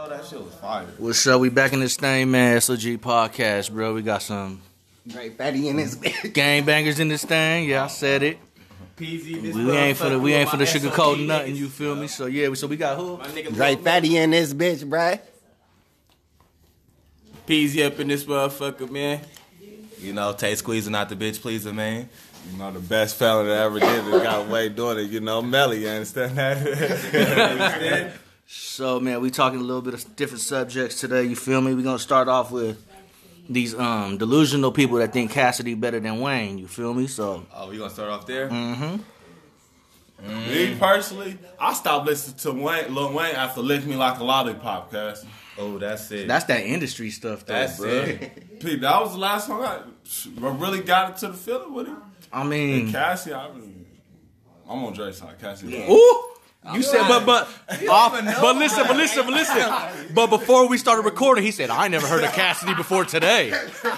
though. That shit was fire. What's up? We back in this thing, man. SOG podcast, bro. We got some Great fatty in this bitch. gang bangers in this thing. Yeah, I said it. PZ, this We ain't for the sugarcoat SOG nothing. niggas, You feel me? So yeah, so we got who? My nigga Great fatty in this bitch, bruh. PZ up in this motherfucker, man. You know, Tay squeezing out the bitch pleaser, man. You know, the best fella that ever did it got away doing it, you know, Melly, you understand that? So man, we talking a little bit of different subjects today. You feel me? We gonna start off with these delusional people that think Cassidy better than Wayne. You feel me? So Oh, we gonna start off there? Me personally, I stopped listening to Lil Wayne after Lick Me Like a Lollipop, cuz. Oh, that's it. that's that industry stuff, though, That's bro. it. Pete, that was the last song I really got into the feeling with him. I And mean, Cassie, I'm on Drake's side. Cassie. Yeah. ooh. You said, but listen. But before we started recording, he said, I never heard of Cassidy before today.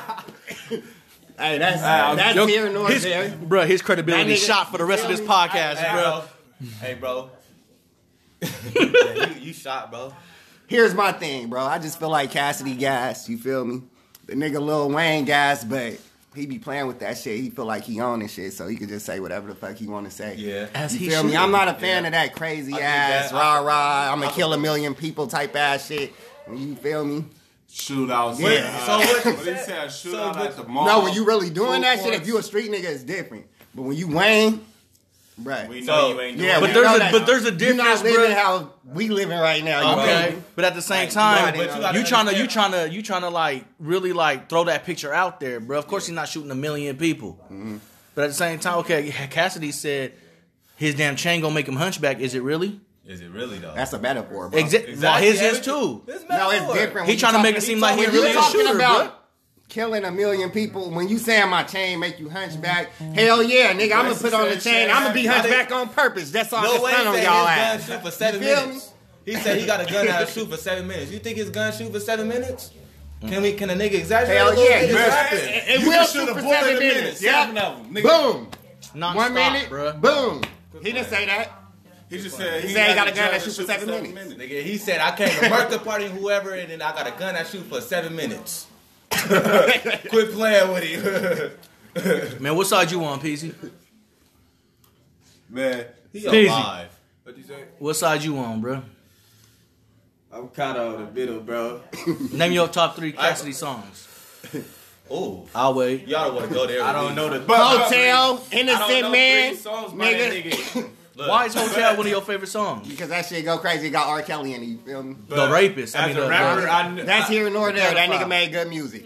Hey, that's Yo, here nor there. Bro, his credibility That nigga- shot for the rest of this podcast, bro. Hey, bro. Yeah, you shot, bro. Here's my thing, bro. I just feel like Cassidy gas. You feel me? The nigga Lil Wayne gas, but he be playing with that shit. He feel like he own this shit, so he could just say whatever the fuck he want to say. Yeah. As You he feel me? should. I'm not a fan of that crazy I get ass that. rah rah. I'm gonna kill a million people type ass shit. You feel me? Shootouts. Yeah. So what he said, shootout at the mall. No, when you really doing Full that shit, course. if you a street nigga, it's different. But when you Wayne, bruh. We know So, you ain't Yeah, doing But we that. know that. there's a You not difference, living bro. how we living right now. You Okay, feel me? but at the same Like, time, you gotta you trying to like really like throw that picture out there, bro. Of course, he's not shooting a million people, but at the same time, okay, Cassidy said his damn chain gonna make him hunchback. Is it really? Is it really, though? That's a metaphor, bro. Well, his is too. No, it's different. He trying to make it seem like he really a shooter, bro. Killing a million people. When you saying my chain make you hunchback, hell yeah, nigga, I'm gonna put on the chain. I'm gonna be hunchback on purpose. That's all Lil I Wayne can on said his y'all gun ass. shoot for 7 You feel minutes. He said he got a gun that'll shoot for 7 minutes. You think his gun shoot for 7 minutes? Can a nigga exaggerate Hell a little yeah, bit? you What right. happened? It You will can shoot shoot a for bullet 7 in a minute. minutes. 7 Yep. of them, nigga. Boom. Non-stop, 1 minute. bro. Boom. He didn't say that. He just said He said he got a gun that shoot for 7 minutes. Nigga, he said I came to murder party and whoever, and then I got a gun that shoot for 7 minutes. Quit playing with him. Man, what side you on, Peasy? Man, He Easy. alive. What you say? What side you on, bro? I'm kind of in the middle, bro. Name your top 3 Cassidy songs. Ooh, I'll wait. y'all want to go there? I don't know the. Hotel, I don't innocent know man, 3 songs by that nigga. nigga. Look, Why is Hotel one of your favorite songs? Because that shit go crazy. It got R. Kelly in it. You feel me? The Rapist. As a rapper, That's here nor there. That nigga made good music.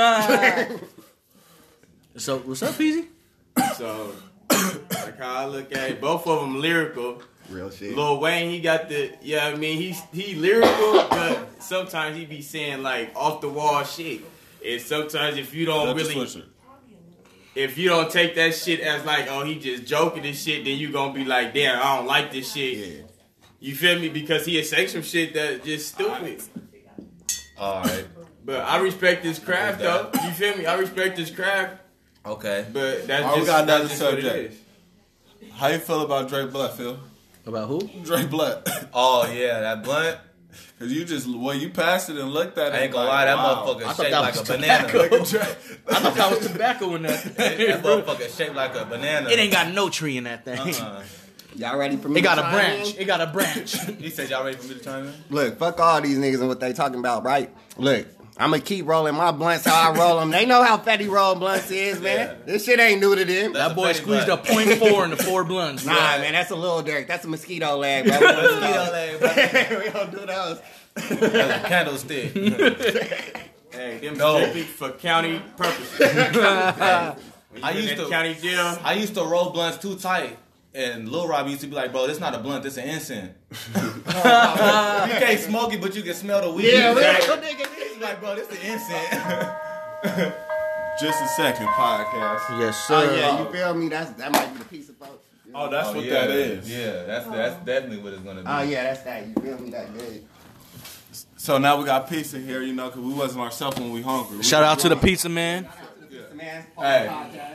So what's up, Peasy? So, like how I look at it, both of them lyrical. Real shit. Lil Wayne, he got the, yeah, I mean, he lyrical, but sometimes he be saying like off the wall shit. And sometimes if you don't if you don't take that shit as like, oh, he just joking and shit, then you gonna be like, damn, I don't like this shit. Yeah. You feel me? Because he'll say some shit that's just stupid. all right, But I respect his craft though. You feel me? I respect his craft, okay. but that's All right, we just, got another that's just what it subject. is. how you feel about Drake Blood, Phil? About who? Drake Blood. Oh yeah, that blunt. Cause you just, when you passed it and looked at it, I ain't gonna like, lie, that wow. motherfucker shaped like a banana. I thought that was tobacco in that thing. That motherfucker shaped like a banana. It ain't got no tree in that thing. Y'all ready for me? It got to a chime branch. in? It got a branch. He said y'all ready for me to chime in? Look, fuck all these niggas and what they talking about, right? Look, I'm gonna keep rolling my blunts how I roll them. They know how fatty roll blunts is, man. Yeah. This shit ain't new to them. That's That boy a petty squeezed a blunt. .4 in the 4 blunts. Nah, bro. man, that's a little Dirk. That's a mosquito leg, bro. We don't do Mosquito those. leg, bro. We don't do those. That's a candlestick. Hey, them No. strictly for county purposes. When you I in used that to- county jail. I used to roll blunts too tight. And Lil Rob used to be like, bro, this not a blunt, this an incense. You can't smoke it, but you can smell the weed. Yeah, real Exactly. nigga. He's like, bro, this an incense. Just a second podcast. Yes, Oh sir. yeah, you feel me? That might be the piece of folks. Oh, that's what yeah, that is. Yeah, that's definitely what it's gonna be. Oh yeah, that's that. You feel me? That good. So now we got pizza here, you know, because we wasn't ourselves when we hungry. Shout out to the pizza man. Man, Hey.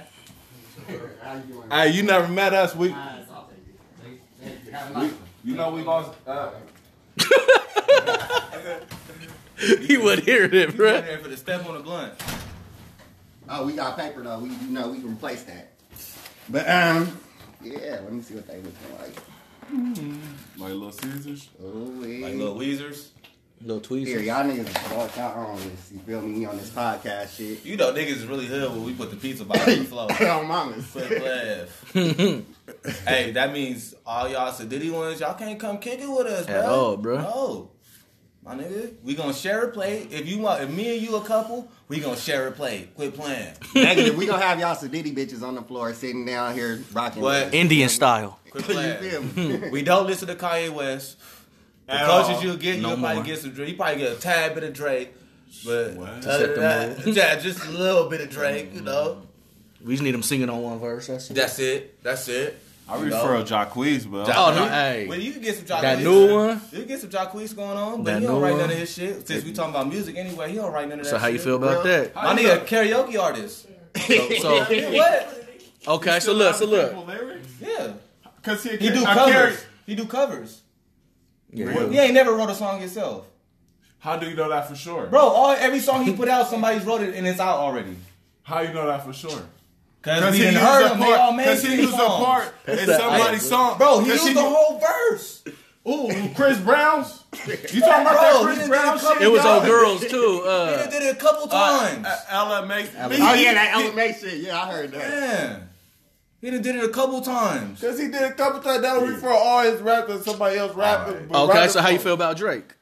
Hey, you never met us. You know we lost. He wouldn't hear it, You in bro. there for the step on the blunt. Oh, we got paper though. We can replace that. But yeah. Let me see what they looking like. Like Little Caesars. Oh, yeah. Like little Weezers. Little Here, tweezers. y'all niggas is y'all on this. You feel me on this podcast shit. You know niggas is really hood when we put the pizza box on the floor. on mamas. Quick laugh. Hey, that means all y'all Sadiddy ones, y'all can't come kick it with us, bro. At all, bro. No. My nigga, we gonna share a plate. If me and you a couple, we gonna share a plate. Quit playing. Negative. We gonna have y'all Sadiddy bitches on the floor sitting down here rocking. What? with us. Indian style. Quit You playing. feel me? We don't listen to Kanye West. The At closest all. you'll get, No you'll probably more. get some Drake. You probably get a tad bit of Drake. But What? other set than the that, yeah, just a little bit of Drake, you know. We just need him singing on one verse. That's it. That's it. I You know? refer Jacquees, but Oh, no, hey. Well, you can get some Jacquees. That new one? You can get some Jacquees going on, but That he don't new write one? none of his shit. Since we talking about music anyway, he don't write none of that So how you shit. feel about that? My nigga, karaoke artist. So What? okay, so look. Yeah. Cause He do covers. He do covers. Yeah. He ain't never wrote a song himself. How do you know that for sure? Bro, every song he put out, somebody's wrote it and it's out already. How you know that for sure? Cause we he done used heard a them. They all part. made Cause he used a songs. part in that somebody's ice. song. Bro, he 'Cause used the whole verse. Ooh, Chris Brown's. You talking about Bro, that he Chris done Brown did a couple shit? It was times. old girls too. He done did it a couple times. LMA. Oh yeah, that LMA shit. Yeah, I heard that. Man. He done did it a couple times. Cause he did a couple times. That was before all his rappers, somebody else rapping. Okay, so how you feel about Drake?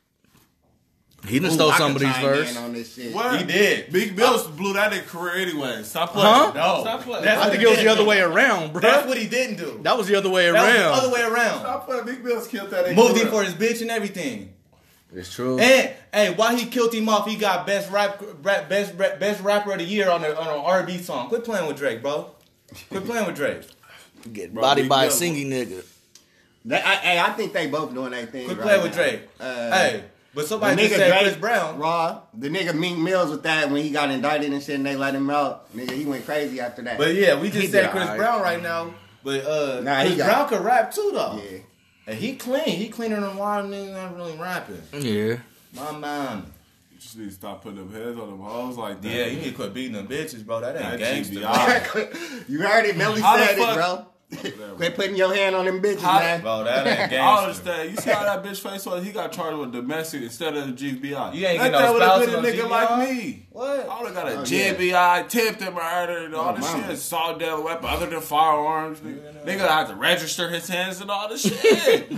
He done stole Ooh, I somebody's can chime in verse. on this shit. What? He did. Big Bill blew that in career anyway. Stop playing. Huh? No. Stop playing. That's I what think he it was the didn't other do. way around, bro. That's what he didn't do. That was the other way That was the around. other way around. Stop playing. Big Bill's killed that in Moved him career. for his bitch and everything. It's true. And hey, while he killed him off, he got best rapper of the year on an R&B song. Quit playing with Drake, bro. Quit playing with Drake. Get Bro, bodied Big by a Bill. singing nigga. I think they both doing their thing. Quit right playing with now. Drake. Hey, but The somebody nigga just said Drake, Chris Brown. Raw, the nigga Meek Mills with that when he got indicted and shit and they let him out. Nigga, he went crazy after that. But yeah, we just He said did Chris alright. Brown right now. But Nah, he Chris got- Brown could rap too though. yeah. And he clean. He cleaner than a lot of niggas that really rapping. Yeah. My man. You just need to stop putting them heads on them hoes like that. Yeah, you need to quit beating them bitches, bro. That ain't That gangster. GBI. You heard it, Melly How the said it, fuck- bro. Quit putting your hand on them bitches, How- man. Bro, that ain't I gangster. understand. You see how that bitch face was? He got charged with domestic instead of the GBI. You ain't That get no would've spouse been a on nigga GBI? like me. What? I would've got a Oh, yeah. GBI, attempted murder, and all Oh, this mama. shit. Assault deadly weapon other than firearms. Nigga have to register his hands and all this shit.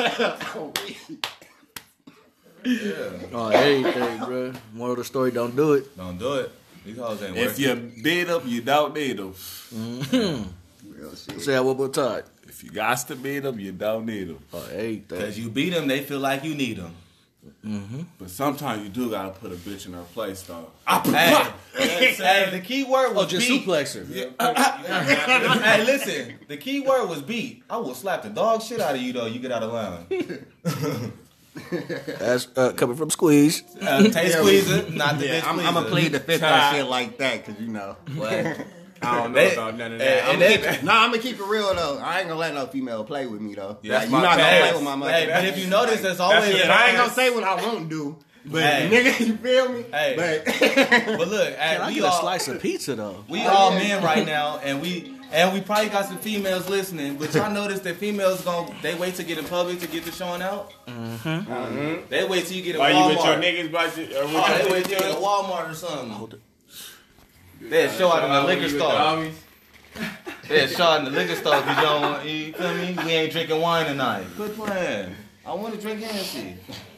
Oh, everything, bro. Moral of the story: don't do it. Don't do it. These hoes ain't If working. you beat them, you don't need them. Real shit. Say that one more time. If you got to beat them, you don't need them. Oh, everything. Because you beat them, they feel like you need them. But sometimes you do gotta put a bitch in her place, though. Hey, the key word was Oh, just beat. suplex her. Hey, listen. The key word was beat. I will slap the dog shit out of you, though. You get out of line. That's coming from Squeeze. Tay squeezer, not the Yeah, bitch I'm gonna squeezer. plead the fifth on shit like that, cause you know. I don't know They- about none of and that. they- Nah, I'm gonna keep it real though. I ain't gonna let no female play with me though. Yeah, Like, that's you my not gonna pass. play with my mother. Hey, but if you notice, there's always. Yeah, I ain't gonna say what I won't do, but Hey. nigga, you feel me? Hey. But But look, Can I we get a all slice of pizza though? we all men right now, and we probably got some females listening. But y'all notice that females they wait to get in public to get the showing out. Mm-hmm. They wait till you get a Why Walmart. you with your niggas? Oh, they wait till you get a Walmart or something. They'll show out in the liquor store. They'll show out in the liquor store because you don't want, you feel me? We ain't drinking wine tonight. Quit playing. I want to drink Hennessy.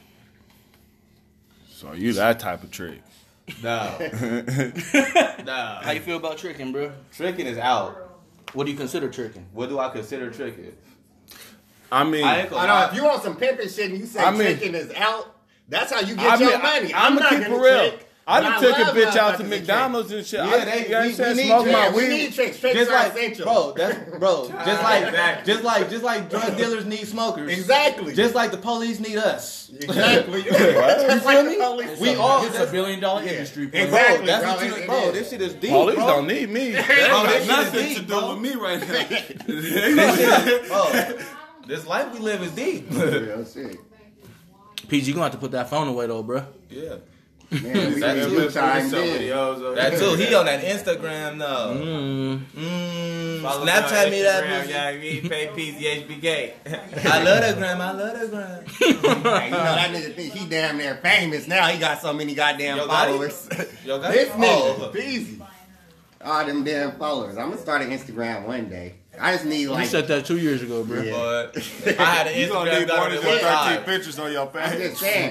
So you that type of trick. No. How Nah. you feel about tricking, bro? Tricking is out. What do you consider tricking? What do I consider tricking? I mean, I ain't I gonna know lie. if you want some pimping shit and you say I mean- chicken is out, that's how you get your money. I'm not gonna keep it gonna real. trick. I done took a love bitch out to motherfuckers McDonald's and shit. Yeah, I, they- you know what I'm we saying? need Smoke tricks. my We weed. need tricks. Tricks Just are like, essential. bro, just like drug dealers need smokers. Exactly. Just like the police need us. Exactly. Just like the police. We all It's a $1 billion industry. Bro. Exactly, That's bro. what you, It bro. is. This shit is deep, Police bro. don't need me. They Bro, this got shit is nothing deep, to do bro. with me right now. This shit is- bro, this life we live is deep. Real shit. PG, you gonna have to put that phone away though, bro. Yeah. Man, we That need too. to chime Some of in. the hoes over That there. too. He on that Instagram though. Follow me on Snapchat me that Instagram, pussy. y'all. We pay PZHBK. I love that gram. I love that gram. Hey, you know that nigga think he damn near famous now. He got so many goddamn Yo, got it? followers. Yo, got This it? nigga, Oh. easy. All them damn followers. I'm gonna start an Instagram one day. I just need You like. said that 2 years ago, bro. Yeah. But I had an You gonna Instagram need more got than it just 13 live. pictures on your I'm page. just saying.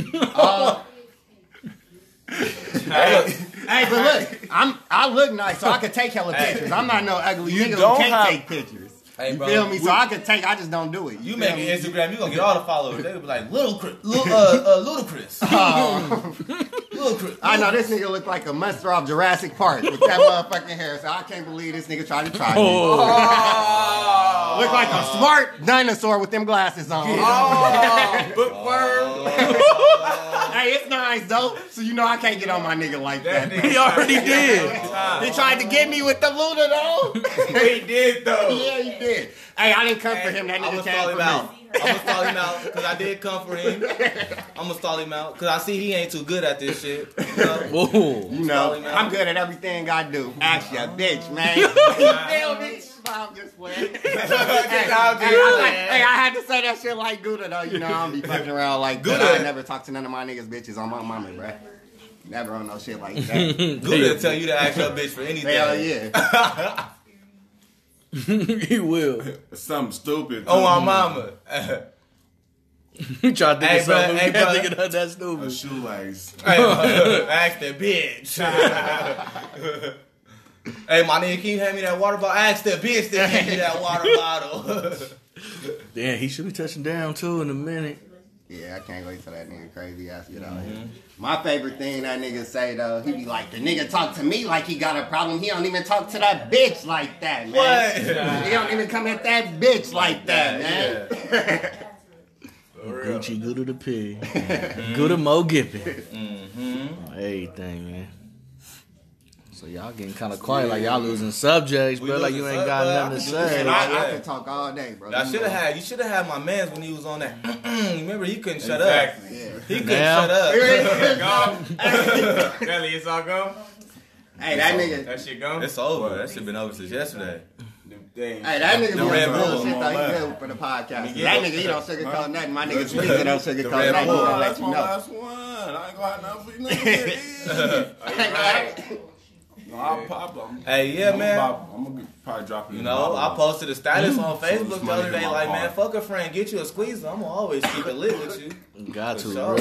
Hey, but look, I look nice, so I can take hella pictures. I'm not no ugly You nigga who don't can't have- take pictures. Hey, You bro, feel me? So I can take. I just don't do it. You feel make me? an Instagram, you gonna get all the followers. They gonna be like Ludacris. Ludacris. I know this nigga look like a monster off Jurassic Park with that motherfucking hair. So I can't believe this nigga tried to try me. Oh. Look like a smart dinosaur with them glasses on. Bookworm. Hey, it's nice though. So you know I can't get on my nigga like that. He already did. He tried to get me with the Luda though. He did though. Yeah, he did. Hey, I didn't come for him. That I'm nigga gonna came stall for him me. out. I'm gonna stall him out because I did come for him. I'm gonna stall him out because I see he ain't too good at this shit. You know? Whoa. You know, Stall him out. I'm good at everything I do. Ask ya, bitch, man. You feel me? I'm just playing. Hey, I had to say that shit like Gouda though. You know, I don't be fucking around like Gouda. Gouda. I never talk to none of my niggas bitches on my mama, bruh. Never on no shit like that. Good to tell you to ask your bitch for anything. Hell yeah. He will. Something stupid. Oh my mama. He tried to think Hey, of something. bro, hey, Can't bro. think of that A stupid. shoelace. Ask the bitch. Hey, my nigga, can you hand me that water bottle? Ask the bitch to hand me that water bottle. Damn, he should be touching down too in a minute. Yeah, I can't wait till that nigga crazy ass get out here. My favorite thing that nigga say though, he be like, the nigga talk to me like he got a problem. He don't even talk to that bitch like that, man. What? He don't even come at that bitch like that, man. Gucci, Gouda the pig. Gouda Mo Gippy. Everything, man. So y'all getting kind of quiet, like y'all losing subjects, We bro. Like you losing ain't got subjects, nothing to bro. say. I could talk all day, bro. I should have had. You should have had my man's when he was on that. Remember, he couldn't shut Exactly. up. Yeah. He couldn't Now? shut up. Gone. Belly, it's all gone. Hey, that nigga. That shit gone. It's over. That shit been over since yesterday. Dang. Hey, that nigga be The on Red some Bull. real shit though. He good for the podcast. That nigga, he don't sugarcoat nothing. My nigga Squeezer don't The sugarcoat Red nothing. He Bull. gonna let That's you my know. last one. I ain't gonna have nothing for you. Right. No, I'll pop. Hey, yeah, man. I'm gonna probably drop you. You know, I posted a status on Facebook the money other in day, my like, man, heart. fuck a friend, get you a squeezer. I'm gonna always keep it lit with you. Got For to, sure.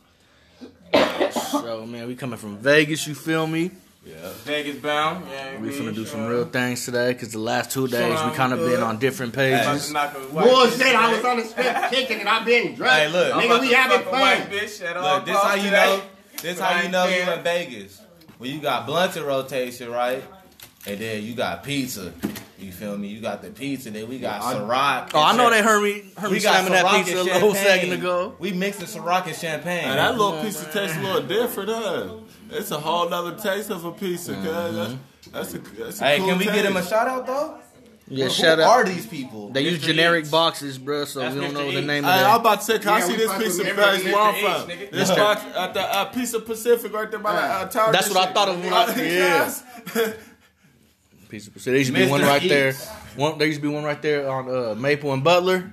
bro. So man, we coming from Vegas. You feel me? Vegas bound. Yeah, We finna do some real things today because the last 2 days we kind of been on different pages. Bullshit, I was on the strip kicking and I been drunk. Hey, look. Nigga, we having fun. Look, this how you know. This how you know you in Vegas. When you got blunts in rotation, right? And then you got pizza. You feel me? You got the pizza. Then we got Ciroc. Oh, I know they heard me We got slamming that Ciroc pizza a and whole champagne. second ago. We mixing Ciroc and champagne. And that little pizza tastes a little different, huh? It's a whole nother taste of a pizza, cuz. That's a Hey, cool can we taste. get him a shout out though? Yeah, Who shout are out. these people? They use Mr. generic Eats. boxes, bro, so That's we don't Mr. know the Eats. name Hey, I'm of that. about to say, can I Yeah, see we this fuck piece with of every place where I'm Mr. from? Eats, nigga. This box at the Pizza Pacific right there by the tower. That's what I thought of when I yeah. Piece of There used to be Mr. one right there. Eats. There used to be one right there on Maple and Butler.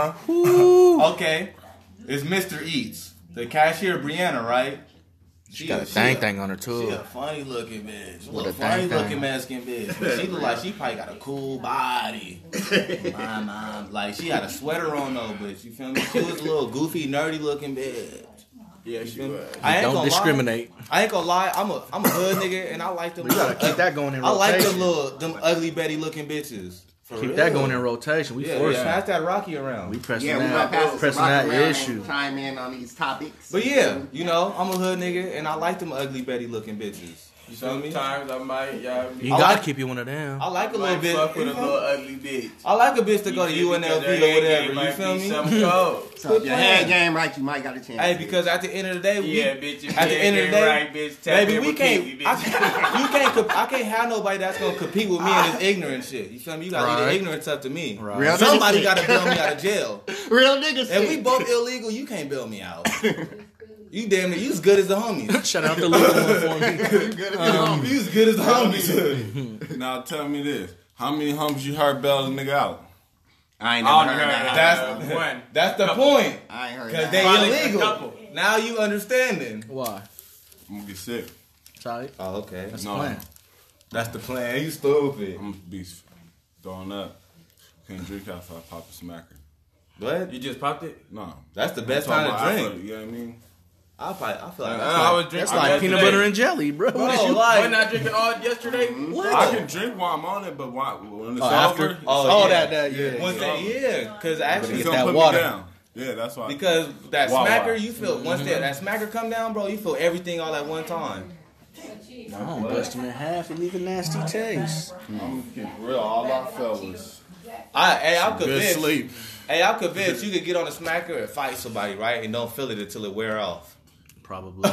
Okay, it's Mr. Eats, the cashier, Brianna, right? She Got a thing on her too. She a funny looking bitch. With a A funny thang-thang. looking Mexican bitch. But she look like she probably got a cool body. My mom, like she had a sweater on though, but you feel me? She was a little goofy, nerdy looking bitch. Yeah, she was. I ain't Don't gonna discriminate. Lie. I ain't gonna lie. I'm a hood nigga, and I like them. You gotta keep that going in I like rotation. them ugly Betty looking bitches. For Keep real. that going in rotation. We Yeah, forcing. pass that Rocky around. We pressing Yeah, we gonna pass that, this pressing rock that around issue. and chime in on these topics. But yeah, you know, I'm a hood nigga, and I like them ugly Betty looking bitches. You feel me? Sometimes I might, You I gotta like- keep you one of them. I like a little bit. fuck with a little ugly bitch. I like a bitch to go to UNLV or whatever. You feel me? So if your head game right, you might got a chance. Hey, because at the end of the day, we, Yeah, bitch. If at the end of the day, right, bitch. Tap baby, in we with can't. Kiwi, I bitch. can't have nobody that's gonna compete with me in this ignorant shit. You feel me? You gotta leave Right. the ignorance up to me. Right. Real Somebody nigga gotta shit. bail me out of jail. Real niggas. If we both illegal, you can't bail me out. You damn near, you as good as the homies. Shout out to Luke one for me. You as good as the homies. Now tell me this: how many humps you heard bail a nigga out? I ain't never heard that. That's the point. I ain't heard Because that. they illegal. Now you understanding. Why? I'm gonna get sick. Sorry. Oh, okay. That's No. the plan. That's the plan. You stupid. I'm gonna be throwing up. Can't drink after I pop a smacker. What? You just popped it? No. That's the best I'm time talking to about drink. You know what I mean? I feel like I that's was like, drinking. That's like peanut butter and jelly, bro. Bro, What is you? like- Why not drinking all yesterday? I can drink while I'm on it, but when it's After? over, Oh, yeah. that, yeah. Once that, yeah, because actually, it's Get gonna that put water. me down. Yeah, that's why. because that Wow, smacker, wow. you feel once that smacker come down, bro, you feel everything all at one time. I'm gonna bust him in half and leave a nasty taste. I'm gonna keep it real. All I felt was I'm good convinced. sleep. Hey, I'm convinced you could get on a smacker and fight somebody, right, and don't feel it until it wear off. Probably.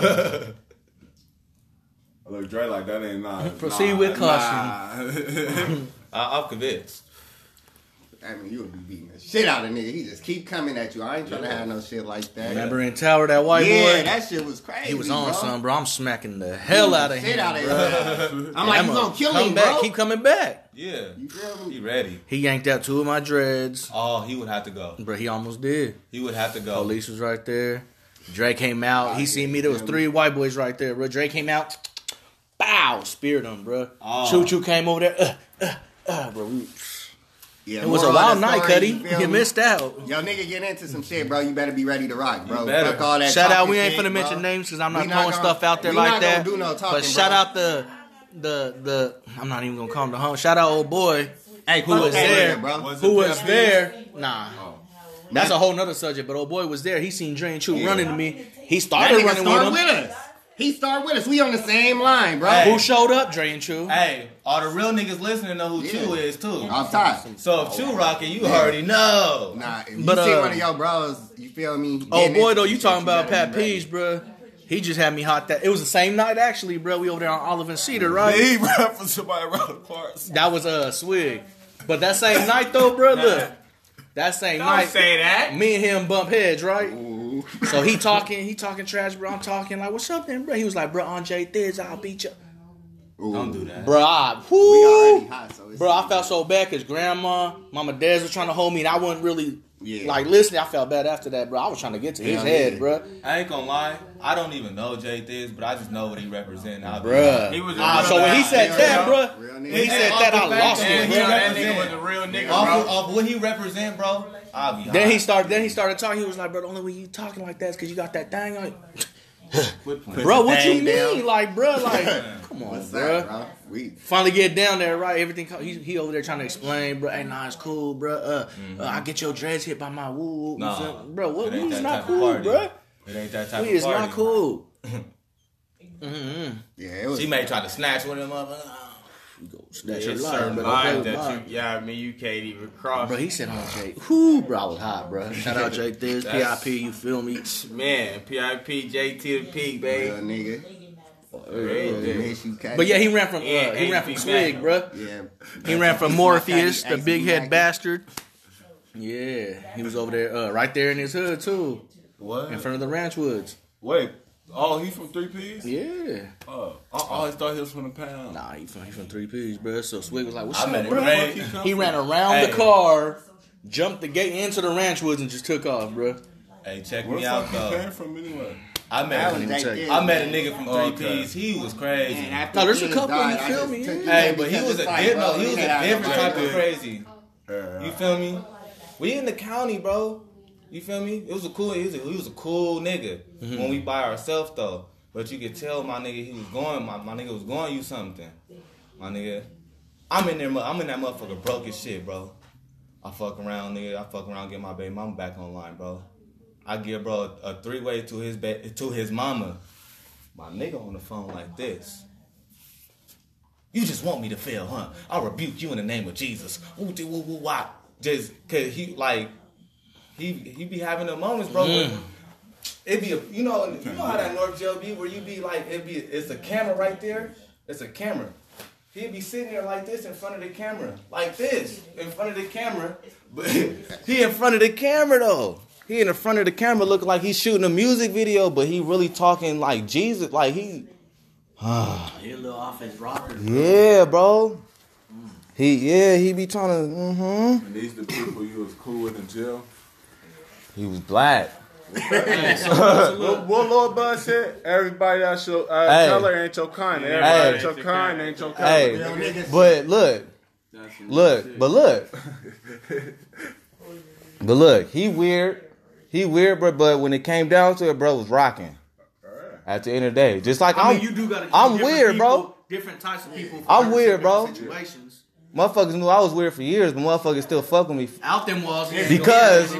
Look, Dre, like that ain't not. Proceed with caution. I'm convinced. I mean, you would be beating the shit out of nigga. He just keep coming at you. I ain't trying to have no shit like that. Remember in Tower, that white yeah, boy? that shit was crazy. He was on bro. something, bro. I'm smacking the hell out of Shit him, out of bro. him. I'm like, you gonna kill come him, back, bro? keep coming back. Yeah, You feel me? he ready. He yanked out 2 of my dreads. Oh, he would have to go. Bro, he almost did. He would have to go. Police was right there. Dre came out. He seen me. There was 3 white boys right there, bro. Dre came out. Bow! Speared him, bro. Oh. Choo-choo came over there. Bro, Yeah, it was a moral of wild the night, story, Cuddy. feel You me? missed out. Yo, nigga, get into some shit, bro. You better be ready to rock, bro. You better. Fuck all that Shout out, talking we ain't shit, finna mention bro. names because I'm not We throwing gonna- stuff out there we like not that. gonna do no talking, but shout bro. out the I'm not even gonna call him the home. Shout out old boy Hey, who fuck was that there, nigga, bro. Was who it was PFP? there. Nah. That's a whole nother subject, but old boy was there. He seen Dre and Chew running to me. He That started nigga running start with him. with us. He start with us. We on the same line, bro. Hey. Who showed up? Dre and Chew. Hey, all the real niggas listening know who Yeah. Chew is too. Off top. So if Chew rocking, you already know. Nah, if you But, see one of your bros, you feel me? Oh getting boy, into though, some you shit, talking about better Pat be ready. Pease, bro? He just had me hot. That it was the same night actually, bro. We over there on Olive and Cedar, right? He rap for somebody around the parts. That was Swig. But that same night though, bro, look. That same Don't night, say that. me and him bump heads, right? Ooh. So he talking trash, bro. I'm talking like, what's up then, bro? He was like, bro, on J Thiz, I'll beat you. Ooh. Don't do that. Bro, We whoo. already hot, so it's Bro, I felt so bad because grandma, mama, Des was trying to hold me, and I wasn't really like listening. I felt bad after that, bro. I was trying to get to his Yeah, head, yeah. bro. I ain't gonna lie, I don't even know Jay Thiz, but I just know what he represents. Bruh. He was a So real when he guy. said Real that, nigga. bro, Real when nigga. he said that, I lost Man, it, he bro. that nigga was a real nigga, Off bro. of what he represent, bro, I'll be Then hot. he started talking. He was like, bro, the only way you talking like that is because you got that thing on. Quit playing. Bro, what you Dang, mean? damn. Like, bro, like, come on, What's bro. that, bro? We Finally get down there, right? Everything. He over there trying to explain, bro. Hey, nah, it's cool, bro. I get your dreads hit by my woo. Nah, bro, what? it We ain't is that not type of cool, party. bro. It ain't that type We of is party. not cool. yeah, it was. She may try to snatch one of them up. You go snatch There's your life, certain but lines okay, that bye. I mean, you can't even cross. Bro, he said on Jay. Whoo, bro, I was hot, bro. Shout out Jay Thiz, That's- PIP, you feel me? Man, PIP, JT to the peak, Real baby. nigga. Yeah. Miss you, Cuddy. But yeah, he ran from Yeah, Swig, back. bro. Yeah. He ran from Morpheus, the big head back. bastard. Yeah, he was over there, right there in his hood too, What? in front of the Ranch Woods. Wait. Oh, he from 3Ps? Yeah. Oh, I always thought he was from the pound. Nah, he from 3Ps, bro. So Swig was like, "What's I up, met him bro?" great. He ran around Hey. the car, jumped the gate into the Ranch Woods, and just took off, bro. Hey, check Where me the out fuck he though. came from anyway? I That met was him. Jay check. Thiz, I met a man. nigga from Oh, 3Ps. He was crazy. Man, after No, there's a Thiz couple, died, you I feel just me? took Yeah. Hey, him but he because was a it's like, different. bro, He was a had different no type idea. of crazy. You feel me? We in the county, bro. You feel me? It was a cool. He was a cool nigga when we by ourselves though. But you could tell my nigga he was going. My nigga was going you something. My nigga, I'm in there. I'm in that motherfucker broke as shit, bro. I fuck around, nigga. I fuck around, get my baby mama back online, bro. I give bro a 3-way to his mama. My nigga on the phone like this. You just want me to fail, huh? I'll rebuke you in the name of Jesus. Woo, woo, woo, wah. Just cause he like he be having the moments, bro. where It be you know how that North Jail be where you be like it's a camera right there. It's a camera. He'd be sitting there like this in front of the camera, like this in front of the camera. But he in front of the camera though. he in the front of the camera looking like he's shooting a music video, but he really talking like Jesus, like he. He a little off his rocker. Yeah, bro. He be trying to. And these the people you was cool with in jail. He was black. What Lord Bud said? Everybody that show color ain't your kind. Everybody that's your kind ain't your color. Hey, but look, he weird, but when it came down to it, bro was rocking. At the end of the day, just like you do gotta I'm weird, bro. Different types of people. I'm weird, bro. Situations. Motherfuckers knew I was weird for years, but motherfuckers still fuck with me Out them walls. because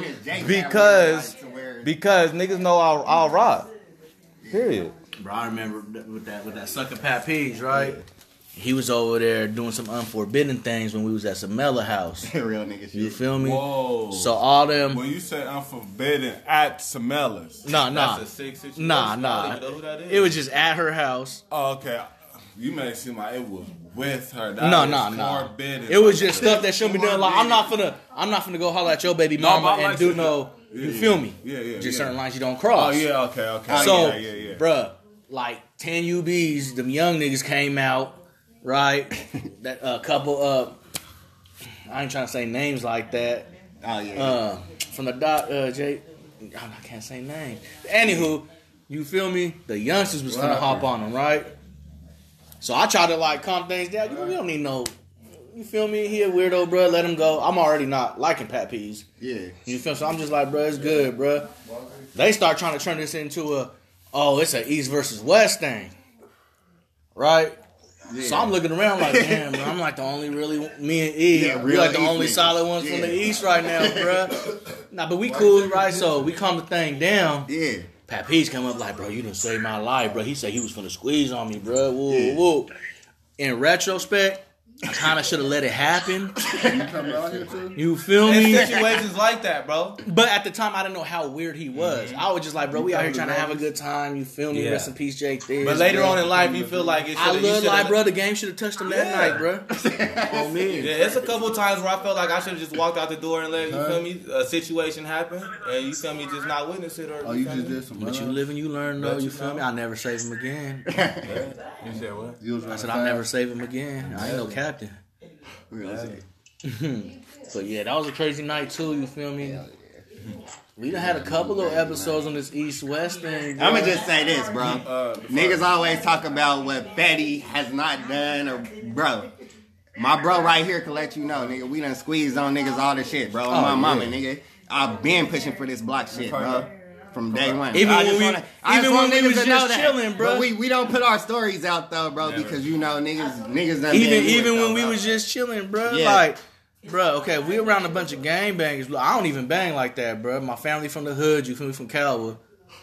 niggas know I'll rock. Period. Bro, I remember with that sucker Pat Pease, right? He was over there doing some unforbidden things when we was at Samela House. Real nigga shit. You feel me? Whoa. So all them. When you say unforbidden at Samella's. Nah. That's a sick situation. Nah. You know who that is? It was just at her house. Oh, okay. You made it seem like it was with her. No. Forbidden. It was just stuff that shouldn't be done. Like I'm not finna go holler at your baby mama and do no. You feel me? Yeah. Just certain lines you don't cross. Oh yeah, okay. So, yeah. bruh, like 10 UBs, them young niggas came out, right? That couple I ain't trying to say names like that. Oh yeah. From the Jay, I can't say names. Anywho, you feel me? The youngsters was gonna hop on them, right? So I tried to like calm things down. We don't need no. You feel me? He a weirdo, bro. Let him go. I'm already not liking Pat Pease. Yeah. You feel me? So I'm just like, bro, it's good, bro. They start trying to turn this into it's an East versus West thing, right? Yeah. So I'm looking around like, damn, bro. I'm like the only really me and E. Yeah, we like the East only niggas. solid ones from the East right now, bro. Nah, but we cool, right? So we calm the thing down. Yeah. Pat Pease come up like, bro, you done saved my life, bro. He said he was finna squeeze on me, bro. Woo. In retrospect, I kind of should have let it happen. You feel me? There's situations like that, bro. But at the time, I didn't know how weird he was. I was just like, bro, we out here trying to have a good time. You feel me? Yeah. Rest in peace, Jake. But later on in life, you feel like it I should love like, bro, the game should have touched him that night, bro. On me. Yeah, it's a couple times where I felt like I should have just walked out the door and let you feel me a situation happen, and you feel me just not witness it or. You just did some. But you live and you learn, though. You feel me? I never save him again. You said what? I said I'll never save him again. I ain't no captain. So yeah, that was a crazy night too. You feel me? We done had a couple of episodes on this East-West thing. Bro. I'ma just say this, bro. Niggas always talk about what Fetty has not done, or bro. My bro right here can let you know, nigga. We done squeezed on niggas all the shit, bro. My mama, nigga. I've been pushing for this block shit, bro. From day one. Even I when just we, wanna- I even just want when we niggas was to know just that. chilling, bro. But we don't put our stories out though, bro, because you know niggas done been Even though, when we bro. was just chilling, bro. Yeah. Like, bro, okay, we around a bunch of gangbangers. I don't even bang like that, bro. My family from the hood, you feel me, from Calwood.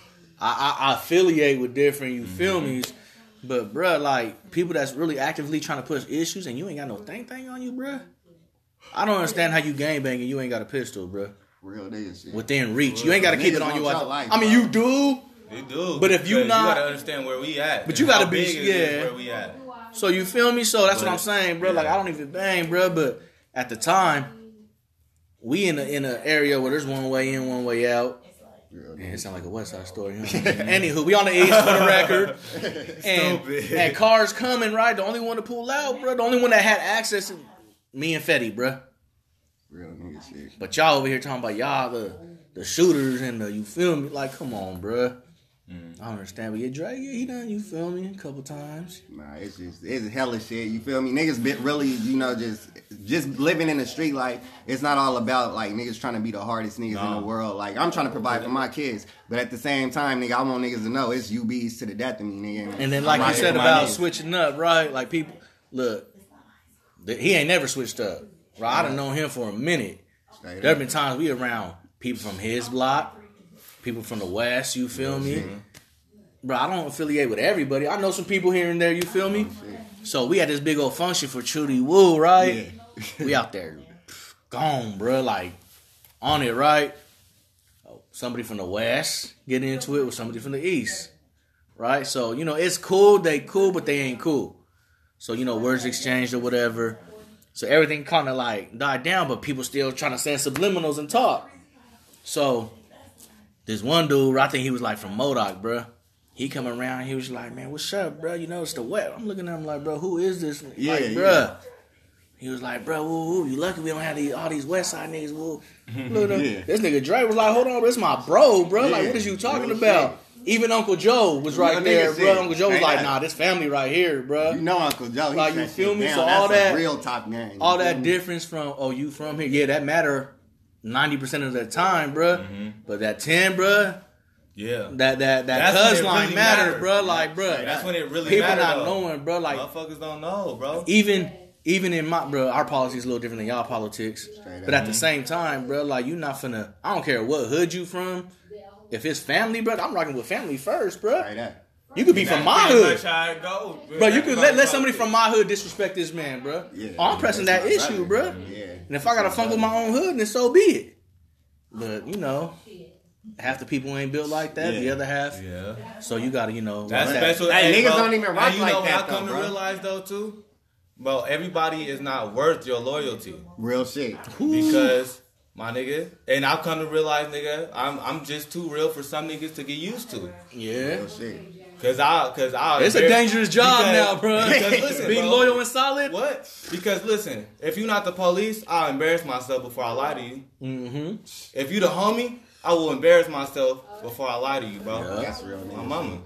I affiliate with different, you feel me. But, bro, like, people that's really actively trying to push issues and you ain't got no thing on you, bro. I don't understand how you gangbang and you ain't got a pistol, bro. Real niggas shit. Within reach. You ain't got to keep it on you. want your life, I mean, bro. you do. You do. But if you Because not- you gotta understand where we at. But you and how gotta be- big it is yeah. where we at. So you feel me? So that's what I'm saying, bro. Like I don't even bang, bro. But at the time, we in a area where there's one way in, one way out. Man, it sound like a West Side story. Huh? Anywho, we on the east for the record, and cars coming right. The only one to pull out, bro. The only one that had access, is me and Fetty, bro. Real nigga shit. But y'all over here talking about y'all the shooters and the, you feel me? Like, come on, bro. I don't understand, but Dre, he done, you feel me, a couple times. Nah, it's hella shit. You feel me? Niggas been really, you know, just living in the street life. It's not all about like niggas trying to be the hardest niggas in the world. Like I'm trying to provide for my kids, but at the same time, nigga, I want niggas to know it's UBs to the death of me, nigga. And then, like I'm you out said here for my about niggas. switching up, right? Like people, look, he ain't never switched up. Right? I done known him for a minute. Straight There have up. been times we around people from his block, people from the West, you feel me? Bro, I don't affiliate with everybody. I know some people here and there, you feel me? So we had this big old function for Trudy Woo, right? We out there gone, bro, like on it, right? Oh, somebody from the West getting into it with somebody from the East, right? So, you know, it's cool, they cool, but they ain't cool. So, you know, words exchanged or whatever. So everything kind of like died down, but people still trying to send subliminals and talk. So This one dude, I think he was like from Modoc, bro. He come around, he was like, man, what's up, bro? You know, it's the wet. I'm looking at him like, bro, who is this? Yeah, like, bro. He was like, bro, woo, you lucky we don't have all these West Side niggas, woo. Look at him. This nigga Dre was like, hold on, this is my bro, bro. Like, what is you talking about? Even Uncle Joe was right there, bro. Uncle Joe was like, nah, this family right here, bro. You know Uncle Joe. Like, you feel me? So all that real top gang. All that difference from, oh, you from here? Yeah, that matter 90% of the time, bro. But that 10, bro. Yeah. That cuz line really matter, bro. Like, bro. That's when it really people matter. People not knowing, bro. Like, motherfuckers don't know, bro. Even in my, bro, our politics a little different than y'all politics. But at the same time, bro, like, you not finna, I don't care what hood you from. If it's family, bro, I'm rocking with family first, bro. You could be from my hood. Bro, you could let somebody from my hood disrespect this man, bro. Yeah, I'm pressing that issue, bro. Yeah. And if I gotta funk with my own hood, then so be it. But, you know, half the people ain't built like that. The other half. Yeah. So you gotta, you know. That's special. Hey, niggas don't even rock like that. You know what I come to realize, though, too? Bro, everybody is not worth your loyalty. Real shit. Because, my nigga, and I've come to realize, nigga, I'm just too real for some niggas to get used to. Yeah. Real shit. Cause I it's a dangerous job now, bro. Because listen, being loyal and solid. What? Because listen, if you're not the police, I'll embarrass myself before I lie to you. Mm-hmm. If you the homie, I will embarrass myself before I lie to you, bro. Yeah. That's real. My mama.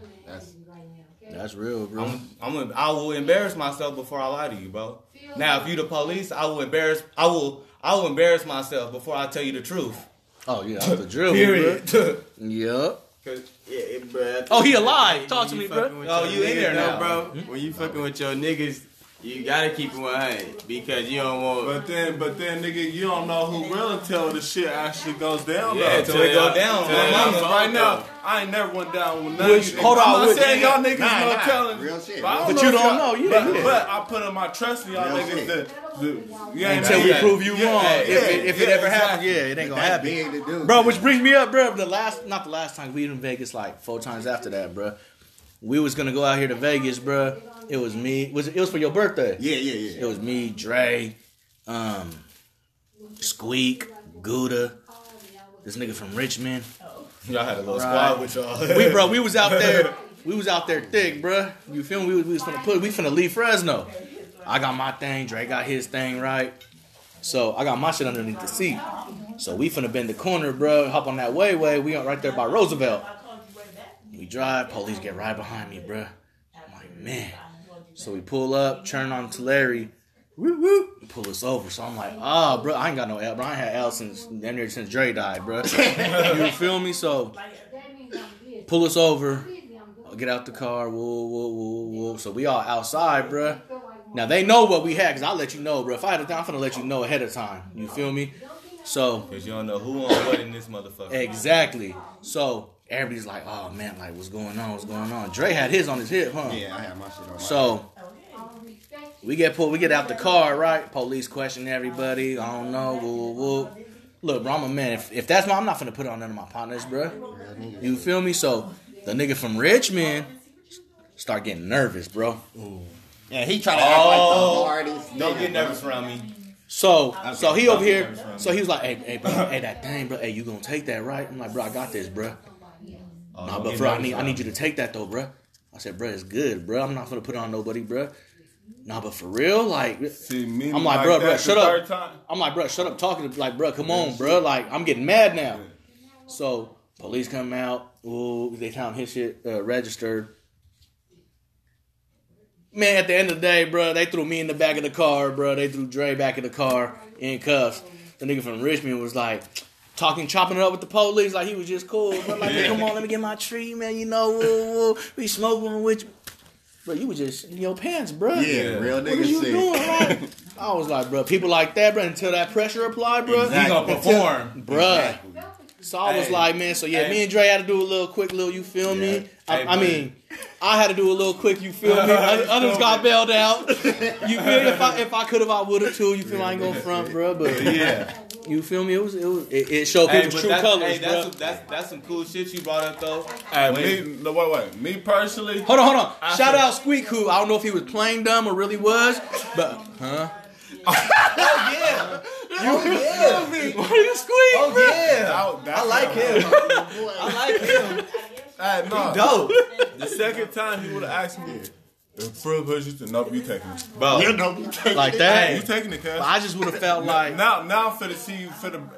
That's real, bro. I will embarrass myself before I lie to you, bro. Now, if you the police, I will embarrass myself before I tell you the truth. Oh yeah, that's the drill, period. Bro. Yup. Yeah, bro. Oh, he alive. Talk to me, bro. Oh, you in there now, bro? When you fucking with your niggas, you gotta keep it 100 because you don't want. But then, nigga, you don't know who real until the shit actually goes down. Yeah, until it go down. Right now, I ain't never went down with none of you. Hold on, I'm not saying y'all niggas no telling. Real shit. But you don't know. But I put in my trust in y'all niggas until we prove you wrong. If it ever happens, it ain't gonna happen. Bro, which brings me up, bro. Not the last time we in Vegas, like 4 times after that, bro. We was gonna go out here to Vegas, bro. It was me. It was for your birthday. Yeah. It was me, Dre, Squeak, Gouda, this nigga from Richmond. Y'all had a little squad with y'all. We was out there. We was out there thick, bro. You feel me? We was finna leave Fresno. I got my thing. Dre got his thing, right? So I got my shit underneath the seat. So we finna bend the corner, bro. Hop on that way. We right there by Roosevelt. We drive. Police get right behind me, bro. I'm like, man. So we pull up, turn on to Larry. Woo. Pull us over. So I'm like, bro, I ain't got no L, bro. I ain't had L since Dre died, bro. You feel me? So pull us over. I'll get out the car. Whoa. So we all outside, bro. Now they know what we had, because I'll let you know, bro. If I had a time, I'm finna let you know ahead of time. You feel me? So, because you don't know who on what in this motherfucker. Exactly. So everybody's like, oh man, like what's going on? Dre had his on his hip, huh? Yeah, I had my shit on my So we get out the car, right? Police question everybody. I don't know. Woo. Look, bro, I'm a man. If that's I'm not finna put it on none of my partners, bro. You feel me? So the nigga from Richmond start getting nervous, bro. Ooh. Yeah, he try to act like the hardest. Don't get nervous around me. So he over here. So he was like, hey, bro, that thing, bro. Hey, you gonna take that, right? I'm like, bro, I got this, bro. Nah, but bro, I need you to take that though, bro. I said, bro, it's good, bro. I'm not gonna put it on nobody, bro. Nah, but for real, like, I'm like, bro, shut up. I'm like, bro, shut up talking. Like, bro, come on, bro. Like, I'm getting mad now. So police come out. Ooh, they found his shit registered. Man, at the end of the day, bro, they threw me in the back of the car, bro. They threw Dre back in the car in cuffs. The nigga from Richmond was like chopping it up with the police like he was just cool. But like, come on, let me get my tree, man. You know, woo. We smoking with you. Bro, you was just in your pants, bro. Yeah, real nigga shit. What you doing? Like, I was like, bro, people like that, bro, until that pressure applied, bro. Exactly. He gonna perform. Bro. Exactly. So I was like, man, so yeah, me and Dre had to do a little quick, you feel me? I mean, I had to do a little quick, you feel me? Others got bailed out. You feel me? If I could have, I would have too. You feel me? I ain't gonna front, bro. But yeah, you feel me? It showed people's true colors, bro. That's some cool shit you brought up though. Wait. Me personally. Hold on. Shout out Squeak, who I don't know if he was playing dumb or really was, but Oh yeah. Why you squeeze? Oh yeah. I like him. I like him. No. He dope. The second time he would have asked me, Fred pushes to nope, you taking it. Bro. You don't be taking Like it. that. You taking it, cuz. But I just would have felt like. Now I'm finna see you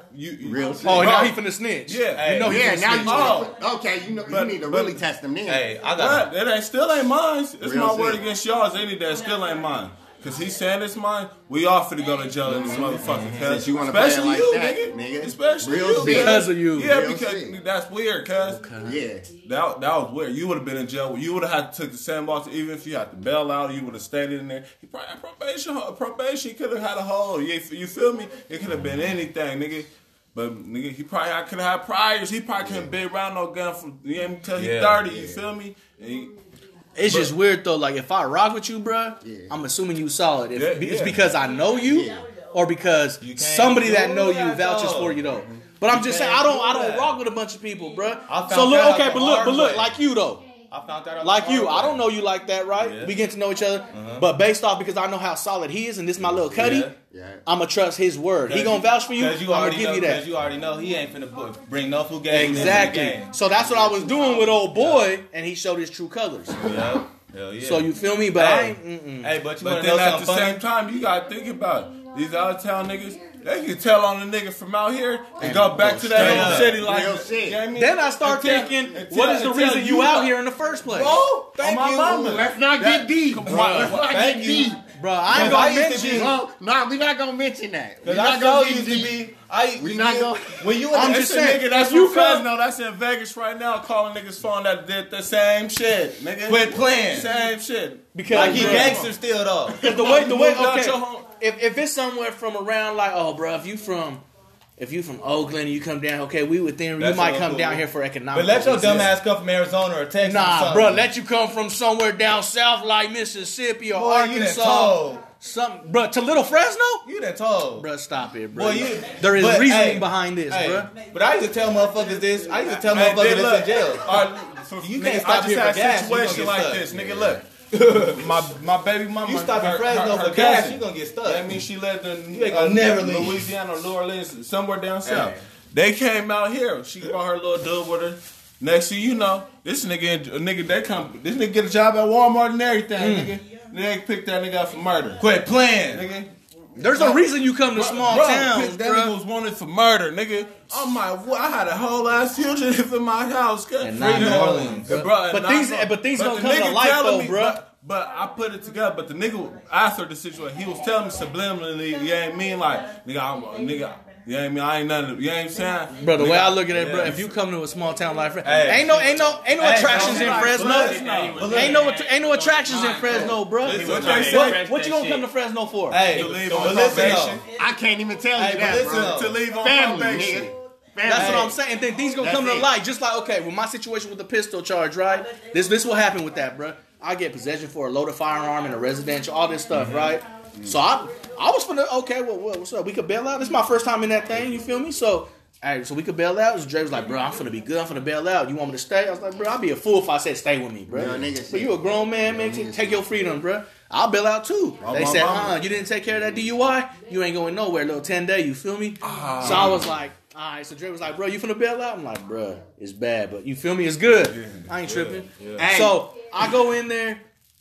Real shit. Oh, Bro. now he finna snitch. Yeah. You know he Yeah, finna now snitch. you okay. You need to really test them then. Hey, I got But that still ain't mine. It's Real my word shit. against y'all's any day. It still ain't mine. Cause he's saying it's mine. We all finna go to jail in this motherfucker. Since you wanna play it Especially like you, that, nigga. nigga. Especially Real you. shit. Because of you. Yeah, Real because shit. that's weird, cuz. Yeah. That was weird. You would have been in jail. You would have had to took the same box. Even if you had to bail out, you would have stayed in there. He probably had probation. He could have had a hold. You feel me? It could have been anything, nigga. But nigga, he probably could have had priors. He probably couldn't be around no gun from until he 30. You feel me? It's just weird though. Like if I rock with you, bruh, I'm assuming you solid. It's because I know you, or because somebody that know you vouches for you though. But I'm just saying I don't rock with a bunch of people, bruh. So look, okay, but look, like you though. I found that out Like you, the hard I don't know you like that, right? Yeah. We get to know each other, but based off because I know how solid he is, and this my little cutty, I'ma trust his word. He gonna vouch for you. I'm gonna give you that. Because you already know he ain't finna bring no fugazi Exactly. into the game. So that's what I was doing with old boy, and he showed his true colors. Yeah. Hell yeah. So you feel me? But I ain't. Hey, but you But wanna then know at something the funny? same time, you gotta think about it. These out of town niggas, they can tell on the nigga from out here and go back to that straight old up. city like Real shit. You know what I mean? Then I start thinking, what is the reason you out here in the first place? Oh, thank my you. mama. Let's not get deep. Let's not Thank get you. deep. Bro, I ain't Because I gonna used to be- mention. No, we're not gonna mention that. We're Because not I gonna told you get to deep. be. We not gonna. When you I'm in just the saying, Nigga, that's if you from come- Fresno. That's in Vegas right now. Calling niggas phone that did the same shit. Nigga, Quit playing. Same shit. Because Like he bro, gangster still though. the way, moved out okay. your home. If it's somewhere from around, like, oh, bro, if you from Oakland and you come down, okay, we would think you That's might all come cool. down here for economic. But let your reasons. dumb ass come from Arizona or Texas. or Nah, something. bro, let you come from somewhere down south like Mississippi or Boy, you done Arkansas. told. Something, bro, to Little Fresno? You done told. Bro, stop it, bro. Boy, you, there is but, reasoning hey, behind this, hey, bro. But I used to tell motherfuckers this. I used to tell Hey, motherfuckers then this look, in jail. You can't nigga, stop I just here had for gas, a you situation gonna like get this, stuck. nigga. Look, my baby mama. You stop in her- Fresno her for gas, cousin, you gonna get stuck. I mean, she lived in You ain't gonna never leave. Louisiana, New Orleans, somewhere down south. Hey. They came out here. She brought her little dude with her. Next thing you know, this nigga get a job at Walmart and everything, nigga. They picked that nigga up for murder. Quit playing. Nigga. There's a reason you come to small towns, That bro. nigga was wanted for murder, nigga. Oh my, I had a whole ass fugitive in my house. And not New Orleans, Bro, But things gonna the come to nigga light telling though, me- bro. But I put it together. But the nigga after the situation, he was telling me subliminally, you ain't mean like, nigga, you ain't mean I ain't nothing. You ain't saying, Bro, the nigga, way I look at it, bro, yeah. if you come to a small town like Fresno, Hey. ain't no attractions in don't Fresno. Ain't no attractions in Fresno, bro. What they say? What you gonna come to Fresno for? Hey, To leave but on listen probation. though. I can't even tell Hey, you but that, listen bro. though. To leave on Family, probation. nigga. That's Family. what I'm saying. Then things gonna That's come to it. light. Just like, okay, with my situation with the pistol charge, right? This will happen with that, bro. I get possession for a loaded firearm in a residential, all this stuff, right? So I was finna, okay, well, what's up? We could bail out. This is my first time in that thing, you feel me? So, all right, so we could bail out. So Dre was like, bro, I'm finna be good. I'm finna bail out. You want me to stay? I was like, bro, I'd be a fool if I said stay with me, bro. Yeah, nigga, But you a grown man, take your freedom, bro. I'll bail out too. They my said, mama. you didn't take care of that DUI? You ain't going nowhere, little 10-day, you feel me? So I was like, all right, so Dre was like, bro, you finna bail out? I'm like, bro, it's bad, but you feel me? It's good. I ain't tripping. Hey. So I go in there,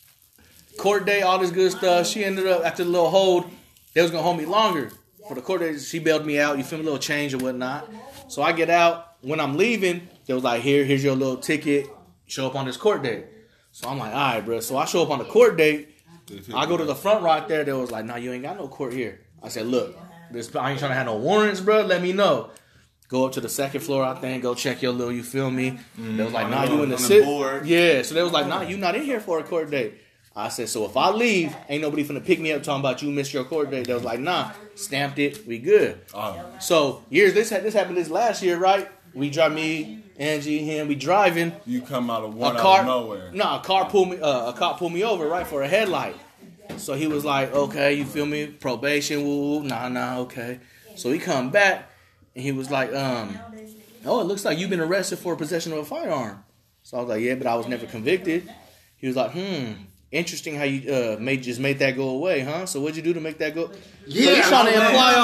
court day, all this good stuff. She ended up, after the little hold, they was gonna hold me longer. For the court day, she bailed me out, you feel me, a little change or whatnot. So I get out. When I'm leaving, they was like, here's your little ticket. Show up on this court date. So I'm like, all right, bro. So I show up on the court date. I go to the front right there. They was like, nah, you ain't got no court here. I said, look, I ain't trying to have no warrants, bro. Let me know. Go up to the second floor, I think. Go check your little, you feel me? They was like, nah, you in the sit. Yeah, so they was like, nah, you not in here for a court date. I said, so if I leave, ain't nobody finna pick me up talking about you missed your court date. They was like, nah, stamped it, we good. So this happened this last year, right? We drive me, Angie, him, we driving. You come out of one A out car, of nowhere. a cop pulled me over, right, for a headlight. So he was like, okay, you feel me? Probation, woo, nah, okay. So he come back and he was like, oh, it looks like you've been arrested for possession of a firearm. So I was like, yeah, but I was never convicted. He was like, interesting how you made that go away, huh? So what'd you do to make that go? Yeah, so he's trying to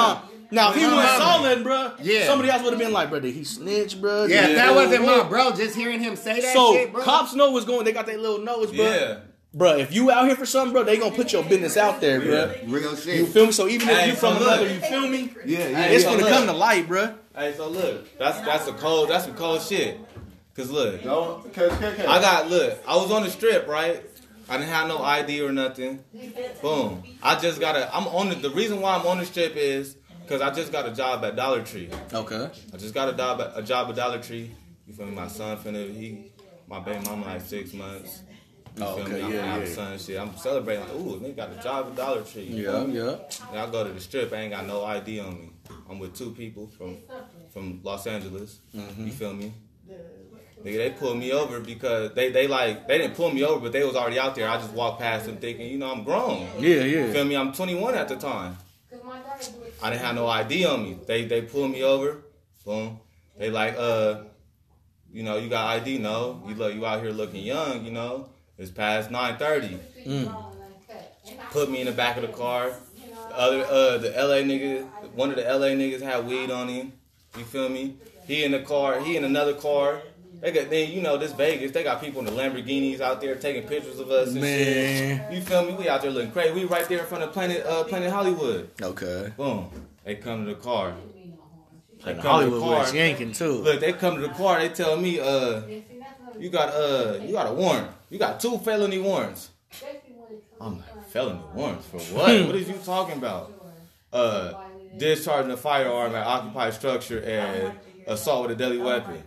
Now, if he was mama. solid, bro, Yeah. somebody else would have been like, bro, did he snitch, bro? Yeah, Did if that he- wasn't my bro, just hearing him say that So, shit, bro. cops know what's going. They got their little nose, bro. Yeah. Bro, if you out here for something, bro, they gonna put your business out there, bro. Real You shit. feel me? So even if Hey, you from so another, look. you feel me? Yeah, It's gonna look. come to light, bro. Hey, so look, that's some cold shit. Cause look, Okay. I was on the strip, right? I didn't have no ID or nothing. Boom. The reason why I'm on the strip is because I just got a job at Dollar Tree. Okay. I just got a job at Dollar Tree. You feel me? My son my baby mama like 6 months. You feel me? I'm have a son and shit. I'm celebrating like, ooh, nigga got a job at Dollar Tree. Yeah. And I go to the strip, I ain't got no ID on me. I'm with 2 people from Los Angeles. You feel me? Nigga, they pulled me over because they didn't pull me over, but they was already out there. I just walked past them thinking, I'm grown. Yeah. You feel me? I'm 21 at the time. I didn't have no ID on me. They pulled me over. Boom. They like, you got ID? No. You out here looking young, It's past 9:30. Put me in the back of the car. The LA nigga, one of the LA niggas had weed on him. You feel me? He in another car. They got this Vegas. They got people in the Lamborghinis out there taking pictures of us and shit. You feel me? We out there looking crazy. We right there in front of Planet Hollywood. Okay. Boom. They come to the car. Hollywood was yanking too. Look, they come to the car. They tell me, you got a warrant. You got 2 felony warrants. I'm like, felony warrants for what? What is you talking about? Discharging a firearm at occupied structure and assault with a deadly weapon.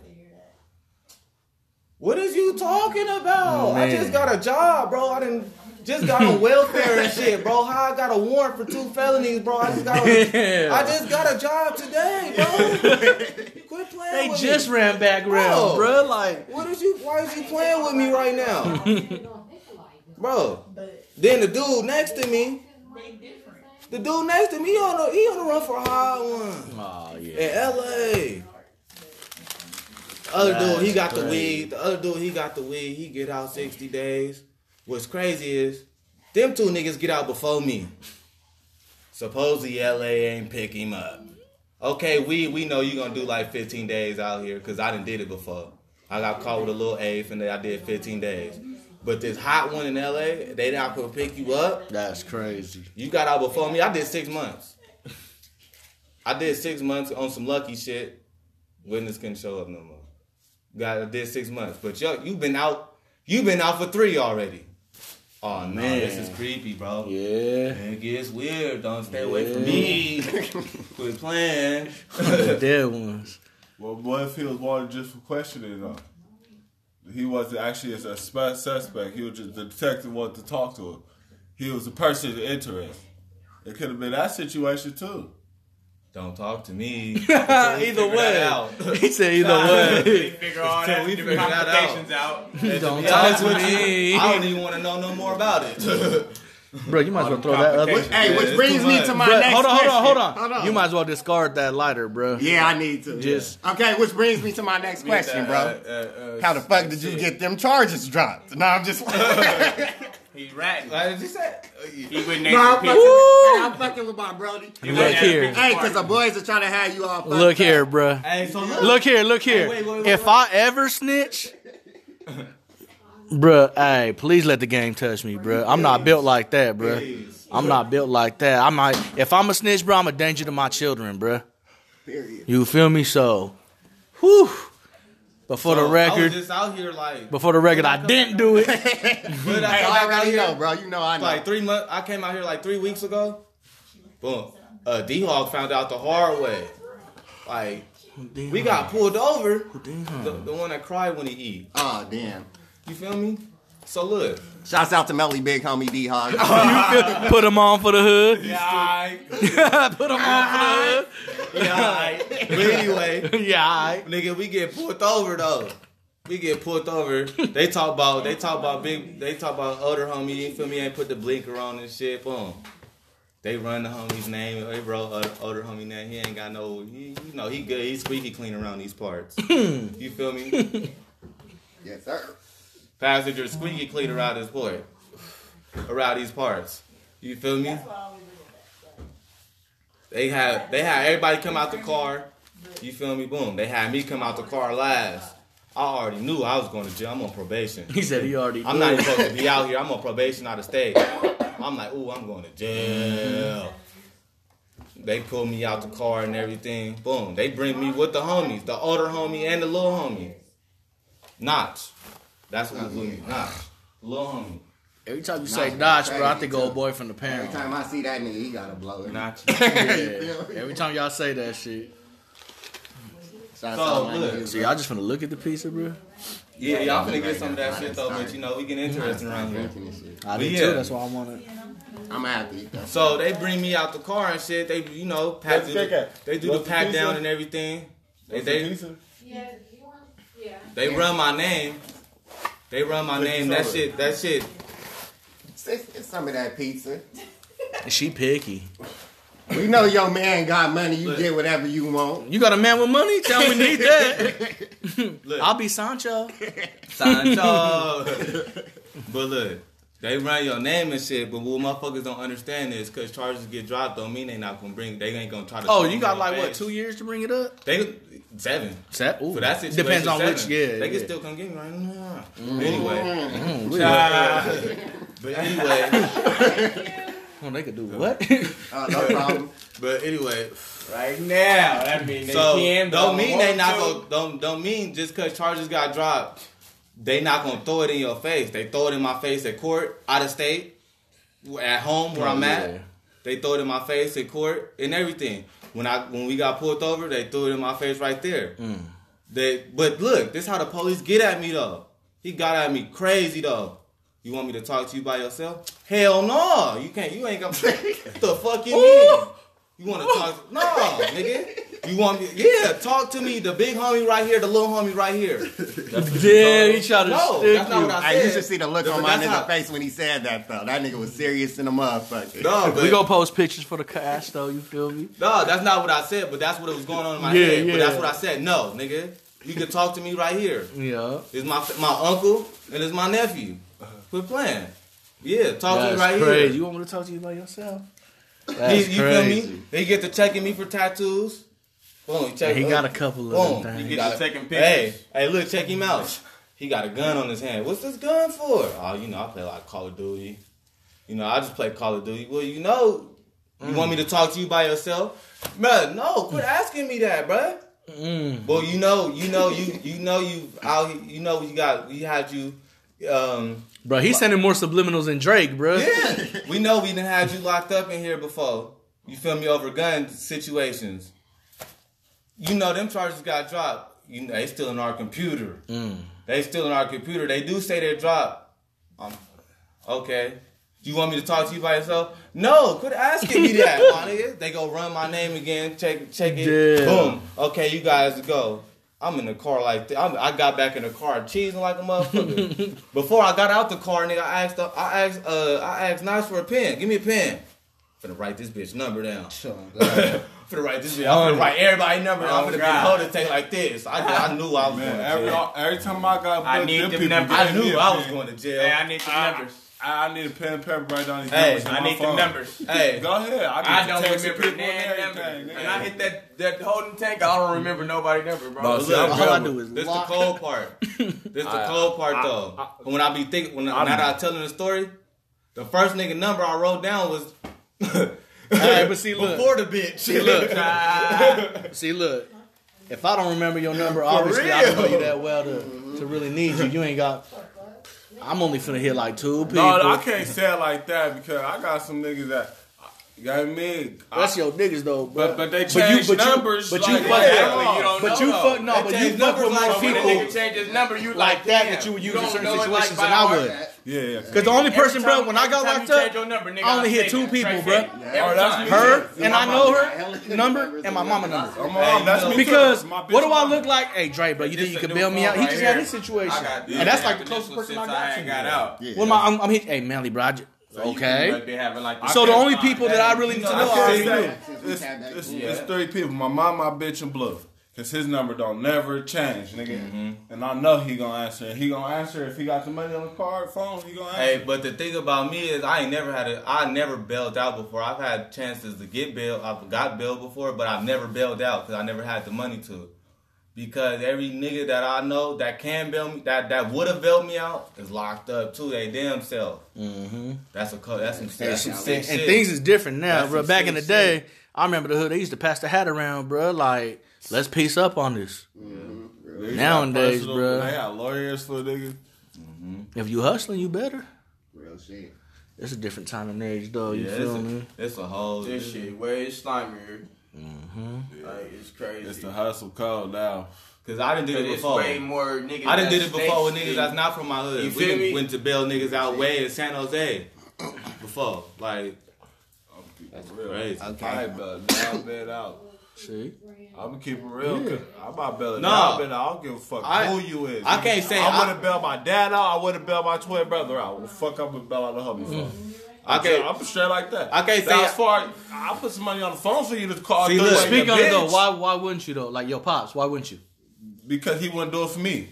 What is you talking about? I just got a job, bro. I just got on welfare and shit, bro. How I got a warrant for 2 felonies, bro? I just got a job today, bro. Quit playing They with just me. ran back around, bro. Like, Why is you playing with me right now? Bro. Then the dude next to me, he on the run for a high one. oh yeah. In LA. The other dude, he got the weed. The other dude, he got the weed. He get out 60 days. What's crazy is, them 2 niggas get out before me. Supposedly LA ain't pick him up. Okay, we know you gonna do like 15 days out here, cause I done did it before. I got caught with a little eighth and I did 15 days. But this hot one in LA, they not gonna pick you up. That's crazy. You got out before me. I did 6 months. I did 6 months on some lucky shit. Witness couldn't show up no more. I did 6 months. But you've been out for 3 already. Oh no, this is creepy, bro. Yeah. It gets weird. Don't stay away from me. Quit playing. The dead ones. Well, what if he was wanted just for questioning though? He wasn't actually a suspect. He was just the detective wanted to talk to him. He was a person of interest. It could have been that situation too. Don't talk to me. Either way. He said either way. We figure all that we different figure that complications out. Don't Yeah, talk that's to what me. I don't even want to know no more about it. Bro, you might as well throw that other. Hey, which brings me to my Bro, next hold question. on. You might as well discard that lighter, bro. Yeah, I need to. Just- Okay, which brings me to my next question, bro. How the fuck did you get them charges dropped? No, I'm just He's ratting. What did you say? He went No, next I'm to fucking, people. I'm fucking with my brody. Look here. Hey, because the boys are trying to have you all fucked Look up. here, bro. Hey, so Look here. wait. If I ever snitch, bruh, hey, please let the game touch me, bruh. I'm not built like that, bruh. I'm not built like that. If I'm a snitch, bro, I'm a danger to my children, bruh. Period. You feel me? So, whew. But for the I was record, just out here like. I didn't do it. But Hey, I already know, bro. You know I know. Like 3 months. I came out here like 3 weeks ago. Boom. D-Hawk found out the hard way. Like, we got pulled over. The one that cried when he eat. Oh, damn. You feel me? So look. Shouts out to Melly Big Homie D-Hog. Put him on for the hood. Yeah, Put him on for the hood. But anyway, Yeah, nigga, we get pulled over though. We get pulled over. They talk about older homie. You feel me? Ain't put the blinker on and shit. Boom. They run the homie's name. They wrote older homie name. He ain't got no. He good. He's squeaky clean around these parts. You feel me? Yes, sir. Passenger squeaky clean around this boy. Around these parts. You feel me? They had everybody come out the car. You feel me? Boom. They had me come out the car last. I already knew I was going to jail. I'm on probation. He said he already. I'm not even supposed to be out here. I'm on probation out of state. I'm like, ooh, I'm going to jail. They pull me out the car and everything. Boom. They bring me with the homies, the older homie and the little homie. Notch. That's what blew me. Notch. Little homie. Every time you say Notch, bro, I think old boy from the Every parent. time I see that nigga, he gotta blow it. Notch. Yeah. Every time y'all say that shit. So, look. So y'all just finna look at the pizza, bro? Yeah, y'all finna get some of that shit though, but you know, we get interesting around here. I did Yeah. too, that's why I want it. I'm happy. So they bring me out the car and shit. They, you know, pack they do the pat down and everything. They run my name. They run my name. That shit. It's some of that pizza. She picky. We know your man got money. You get whatever you want. You got a man with money? Tell me need that. Look, I'll be Sancho. Sancho. But look, they run your name and shit. But what motherfuckers don't understand is because charges get dropped don't mean they not gonna bring. They ain't gonna try to. Oh, you got like what, 2 years to bring it up? They 7. Ooh. For that situation, Depends on 7. which. Yeah, They can yeah. still come get me right now. Anyway, but anyway. Oh, they could do what? No problem. But anyway, Right now, that means they so can. don't mean they not gonna don't mean just because charges got dropped, they not gonna throw it in your face. They throw it in my face at court, out of state, at home where I'm at. They throw it in my face at court and everything. When we got pulled over, they threw it in my face right there. But look, this how the police get at me though. He got at me crazy though. You want me to talk to you by yourself? Hell no. You can't. You ain't gonna. What the fuck you mean? You want to talk? No, nigga. You want me? Yeah, talk to me. The big homie right here, the little homie right here. Damn, he tried to No, stick that's not you. what I Hey, said. you should see the look on my That's nigga how- face when he said that though. That nigga was serious in the motherfucker. No, but We gonna post pictures for the cash though, you feel me? no, that's not what I said. But that's what was going on in my Yeah, head. yeah. But that's what I said. No, nigga. You can talk to me right here. Yeah. It's my uncle and it's my nephew. Quit playing. Yeah, talk to me That's right crazy. here. You want me to talk to you by yourself? You That's feel crazy. me? They get to checking me for tattoos. Boom, check. He got a couple of Boom. them You things. get to taking pictures. Hey, look, check him out. He got a gun on his hand. What's this gun for? Oh, you know, I play like Call of Duty. You know, I just play Call of Duty. Well, you know, you want me to talk to you by yourself? Man, no, quit asking me that, bruh. Well, we had you. Bro, he's sending more subliminals than Drake, bro. Yeah, we know we done had you locked up in here before. You feel me, over gun situations. You know them charges got dropped. You know they still in our computer. They still in our computer. They do say they're dropped. Okay. You want me to talk to you by yourself? No, quit asking me that, my nigga. They go run my name again, check it. Yeah. Boom. Okay, you guys go. I'm in the car like that. I got back in the car cheesing like a motherfucker. Before I got out the car, nigga, I asked Nice for a pen. Give me a pen. Finna write this bitch number down. Finna write this bitch. I'm finna write everybody number down. I'm finna be holding take like this. I knew I was going to jail. Every time I got I booked, need them them people numbers. I gave me knew a I was pen. going to jail. Hey, I need the numbers. I need a pen and paper right down these Hey, numbers. on I my need phone. the numbers. Hey, Go ahead. I don't text remember people the and damn number. everything, And I hit that holding tank. I don't remember nobody's number, bro. Bro, look, see, I'm All good I with- do is this the lock. cold part. This the cold part though. When I be thinking, now that I'm telling the story, the first nigga number I wrote down was Hey, but see, look. before the bitch. See, look. If I don't remember your number, obviously I don't know you that well to really need you. You ain't got. I'm only finna hit like 2 people. No, I can't say it like that because I got some niggas that, you know what I mean? That's your niggas though, bro. But they change numbers. But like you that. fuck. Yeah, you don't But know, you though. fuck. No, They but you change fuck numbers with more like When a people nigga change his number, you like that damn, that you would use in don't certain know it situations like than I by would. heart. Yeah. Because the only person, bro, when I got Every time locked you change up, your number, nigga, I only I'll hit say 2 that. people, Straight bro. face. Every that's time. me. Her Yeah, and I know her number and my mama number. That's me Because too. My bitch what do I mama. look like? Hey, Dre, bro, you think you can bail me out? He just had his situation, and that's like the closest person I got to. got out. Well, I'm hitting. Hey, Manly, bro. Okay. Like So the only people that I really need to know, I already knew. It's 3 people. My mom, my bitch, and Bluff. Cause his number don't never change, nigga. And I know he gonna answer. He gonna answer if he got the money on the card phone. He gonna answer. Hey, but the thing about me is I never bailed out before. I've had chances to get bailed. I've got bailed before, but I've never bailed out because I never had the money to. Because every nigga that I know that can bail me, that would have bailed me out, is locked up too. They damn self. That's some sick shit. And things is different now, That's bro. some Back in the sick day, shit. I remember the hood. They used to pass the hat around, bro. Like, let's piece up on this. They Nowadays, got personal- bro. They got lawyers for niggas. If you hustling, you better. Real shit. It's a different time and age, though. You feel me? It's a whole. This shit way slimier. Like, it's crazy. It's the hustle code now. Cause I done did it It's before. way more niggas. I done did it that's before with snakes niggas than- that's not from my hood. You We feel done me? went to bail niggas out way in San Jose before. Like, that's crazy. Okay. I ain't bailed down, bailed out. See? I'm gonna keep it real. Yeah. I'm not bailing No. down, but I don't give a fuck I- who you is. I can't say I would have bailed my dad out. I would have bailed my twin brother out. What the fuck I'm gonna bail out the hubby for? I'm straight like that. I can't say- That's far. I'll put some money on the phone for you to call. See, through look, like Speak a on it, though. bitch. Why wouldn't you, though? Like, your pops, why wouldn't you? Because he wouldn't do it for me.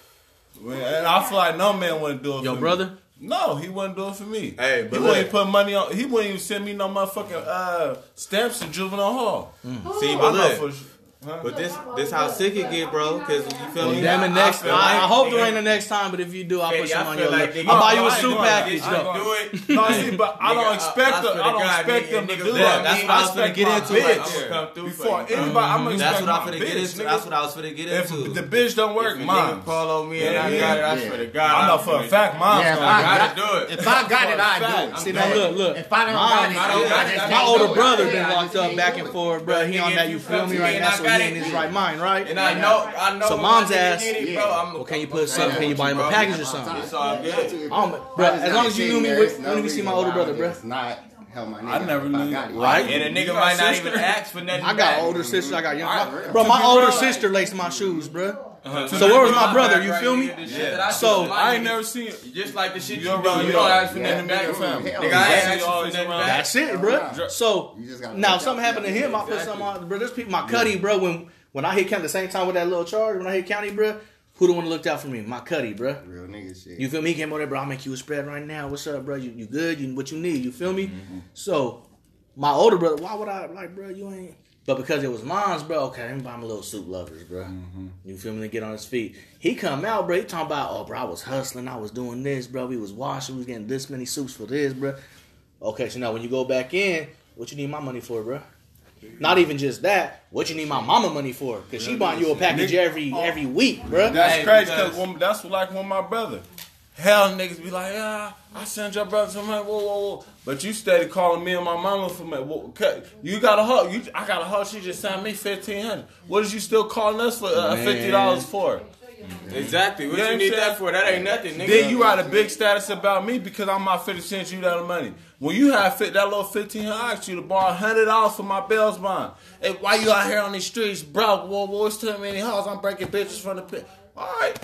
And I feel like no man wouldn't do it Your for brother? me. No, he wouldn't do it for me. Hey, but he wouldn't look. put money on. He wouldn't even send me no motherfucking stamps in juvenile hall. See, I'm but not look. huh? But this how sick it get, bro. Cause you feel me? Damn it, next feel time. I like- hope there ain't the next time, but if you do, I'll put Hey, some I on feel your like list. nigga- I'll buy you No, a I ain't suit doing package, that. though. Do it. No, see, but I don't Nigga, expect I them. swear I to don't God, expect nigga, them to niggas do love that. me. That's what I was expect finna get my into bitch. right there. Come through Before for you. anybody, I'm gonna That's expect what I'm my finna bitch, get into. nigga. That's what I was finna get If into. the bitch don't work, If a mine. nigga call on me and I Yeah, got it, I yeah. swear to God. I know for a fact mine's Yeah, if gonna I work. gotta do it. If I got it, I do it. See, now look. If I don't got it, I don't got it. My older do it. brother Yeah, been I locked just up can't back do and it. forth, bro. He on that, you feel me, right now, so he in his right mind, right? And I know. So when mom's my nigga ass- get it, bro, I'm Well, can you put something? Can you buy him a package or something? It's all good. Bro, as long as you knew me, when you see my older brother, bro. It's not help my nigga. I never if knew got it. Right? And a nigga You got might not sister? even ask for nothing. I got back. older sisters, I got young. Alright, Bro, my To be older real, sister laced my shoes, bro. So So where was my brother? You feel me? So, I ain't never seen it. Just like the shit you You're do, right, you you're don't right. ask for Yeah, nothing back. nigga, Nigga, hell, I ain't yeah. ask for nothing back. that's it, bro. So You just gotta now look if something out happened to for him, I put something on. Bro, there's people. My cutty, bro. When I hit county the same time with that little charge, when I hit county, bro, who the one that looked out for me? My cutty, bro. Real nigga shit. You feel me? He came over there, bro. I'll make you a spread right now. What's up, bro? You good? You what you need? You feel me? So my older brother, why would I like, bro? You ain't. But because it was mine's, bro. Okay, let me buy him a little soup lovers, bro. You feel me? To get on his feet. He come out, bro. He talking about, oh, bro, I was hustling. I was doing this, bro. We was washing. We was getting this many soups for this, bro. Okay, so now when you go back in, what you need my money for, bro? Not even just that. What you need my mama money for? Because she buying you a package every week, bro. That's Hey, crazy because- because that's like when my brother. Hell, niggas be like, yeah, I sent your brother some money, whoa. But you steady calling me and my mama for money. You got a hoe. I got a hoe. She just sent me $1,500. What is you still calling us for $50 for? Exactly. What You know you what need I'm saying? that for? That ain't nothing, nigga. Then you write a big status about me because I'm not finna send you that money. When you have that little $1,500, I asked you to borrow $100 for my bail's bond. Hey, why you out here on these streets, bro? Whoa, it's too many hoes. I'm breaking bitches from the pit. All right.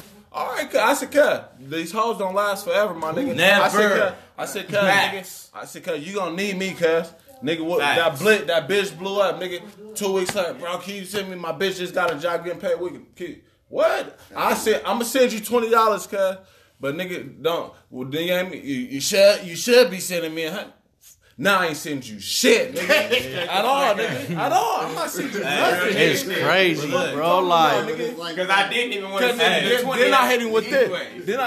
I said, cuz, these hoes don't last forever, my nigga. Never. I said, cuz, nigga. You gonna need me, cuz. Nigga, what, that bitch blew up, nigga. 2 weeks later, bro, can you send me? My bitch just got a job getting paid. What? I said, I'm gonna send you $20, cuz. But nigga, don't. Well, then you should be sending me $100. Now I ain't sending you shit, nigga. At all, nigga. At all. I'm not sending you nothing. It's crazy, bro. Like, Because I didn't even want to Then I hit him with this. Then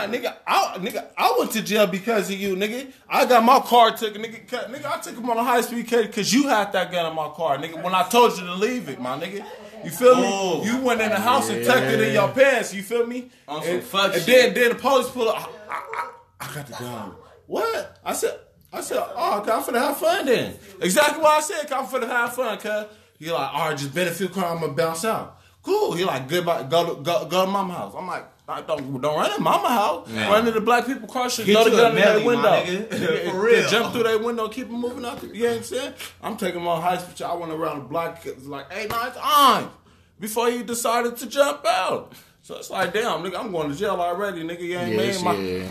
I went to jail because of you, nigga. I got my car taken, nigga. I took him on a high speed case because you had that gun in my car, nigga. When I told you to leave it, my nigga. You feel me? You went in the house and tucked it in your pants. You feel me? On some fuck and shit. then the police pull up. I got the gun. What? I said, oh, okay, I'm finna have fun then. Exactly what I said, I'm finna have fun, cuz. He like, all right, just bet a few crowd, I'm gonna bounce out. Cool. He like, goodbye, go to mama house. I'm like, don't run in mama house. Yeah. Run into black people car shit, Get throw the you a gun in their Melly, window. my nigga. For real. Jump through their window, keep them moving out. You know what I'm saying? I'm taking him on high speed. I went around the block, it was like 8, 9 times before he decided to jump out. So it's like, damn, nigga, I'm going to jail already, nigga. You ain't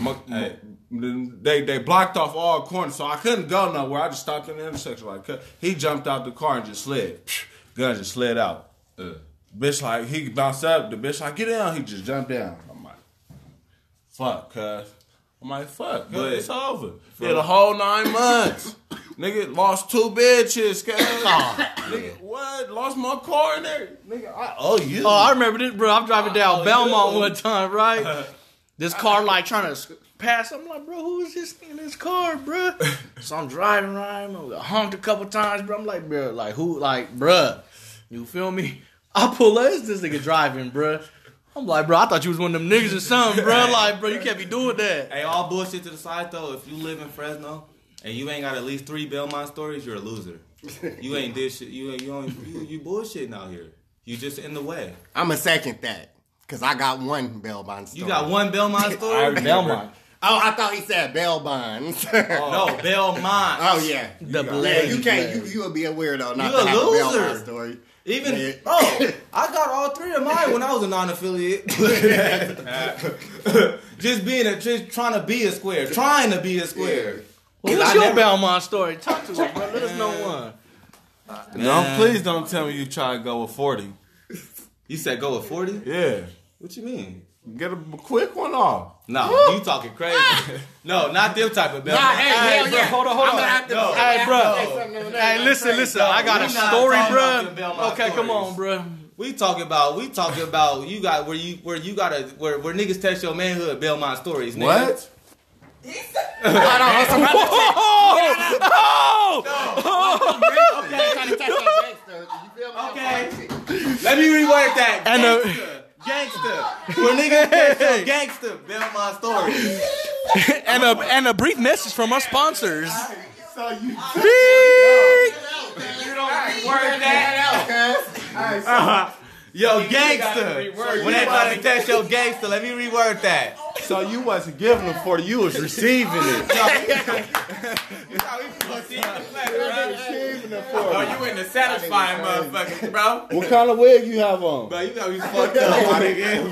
They blocked off all corners, so I couldn't go nowhere. I just stopped in the intersection. Like, he jumped out the car and just slid. Gun just slid out. Bitch like, he bounced up. The bitch like, get down. He just jumped down. I'm like, fuck, cuz. I'm like, fuck, cuz. It's over. Yeah, the whole 9 months. Nigga lost 2 bitches, cuz. Nigga, what? Lost my car and everything. Nigga, I owe you. Oh, I remember this, bro. I'm driving down Belmont one time, right? This car like trying to pass. I'm like, bro, who is this in this car, bro? So I'm driving, right? I honked a couple times, bro. I'm like, bro, like who, like, bro, you feel me? I pull up, it's this nigga driving, bro. I'm like, bro, I thought you was one of them niggas or something, bro. Like, bro, you can't be doing that. Hey, all bullshit to the side though. If you live in Fresno and you ain't got at least 3 Belmont stories, you're a loser. You ain't did shit. You bullshitting out here. You just in the way. I'm a second that. Cause I got 1 Belmont story. You got 1 Belmont story? Belmont. Oh, I thought he said Belmont. No, Belmont. Oh yeah. Yeah, you can't. You would be a weirdo not You to a have loser. a Belmont story. Even, Yeah. bro, I got all 3 of mine when I was a non-affiliate. just trying to be a square. Trying to be a square. Well, what's your Belmont story? Talk to us, bro. Let us know one. No, please don't tell me you try to go with 40. You said go with 40? Yeah. What you mean? Get a quick one off. No, you talking crazy. No, not them type of Belmont. Nah, hey, hell bro, yeah. hold on. No. Hey, bro. Hey, listen. I got a we not story, talking about bro. them Belmont Okay, come stories. on, bro. We talking about you got where niggas test your manhood Belmont stories, nigga. What? Okay. Let me reword that. Gangster. Where niggas test your gangster Belmont stories. And a brief message from our sponsors. So you don't reword that. Yo, gangster. When they try to test your gangster, let me reword that. So you wasn't giving them 40, you was receiving it. Oh, you in the satisfying motherfuckers, bro. What kind of wig you have on? Bro, you gotta be fucked up, my nigga.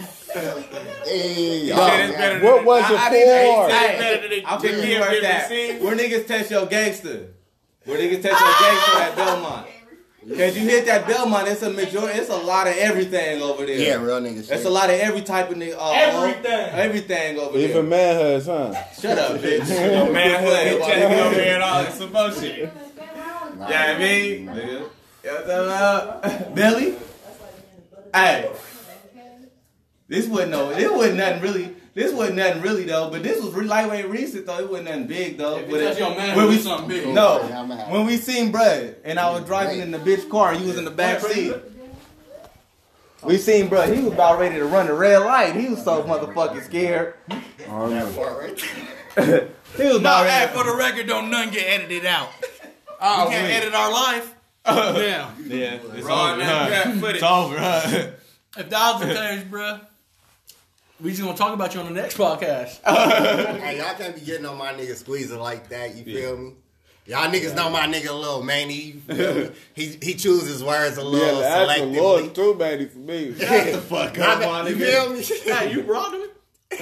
What was it for? I can reword that. Where niggas test your gangster. Where niggas test your gangster at Belmont. Cause you hit that Belmont, it's a majority. It's a lot of everything over there. Yeah, real niggas. It's a lot of every type of nigga. Everything over there. Even manhoods, huh? Shut up, bitch. Manhood, he checking over here and all that some bullshit. Yeah, I mean, Nigga. You know what I'm talking about? Billy? Hey. This wasn't nothing really though, but this was lightweight recent though. It wasn't nothing big though. If it's your man, when we something big. No, when we seen Brad and I was driving in the bitch car and you was in the back seat. We seen Brad, he was about ready to run the red light. He was so motherfucking scared. He was about ready. For the record, don't none get edited out. We can't edit our life. Yeah. Yeah, it's Raw over. and footage. It's over, huh? If that was the case, bro, we just gonna talk about you on the next podcast. Hey, y'all can't be getting on my nigga squeezing like that. You feel me? Y'all niggas know my nigga a little manny. You feel me? He chooses words a little That's the Lord selectively. too, baby, for me. Shut the fuck up, my You nigga. feel me? Hey, you brought him?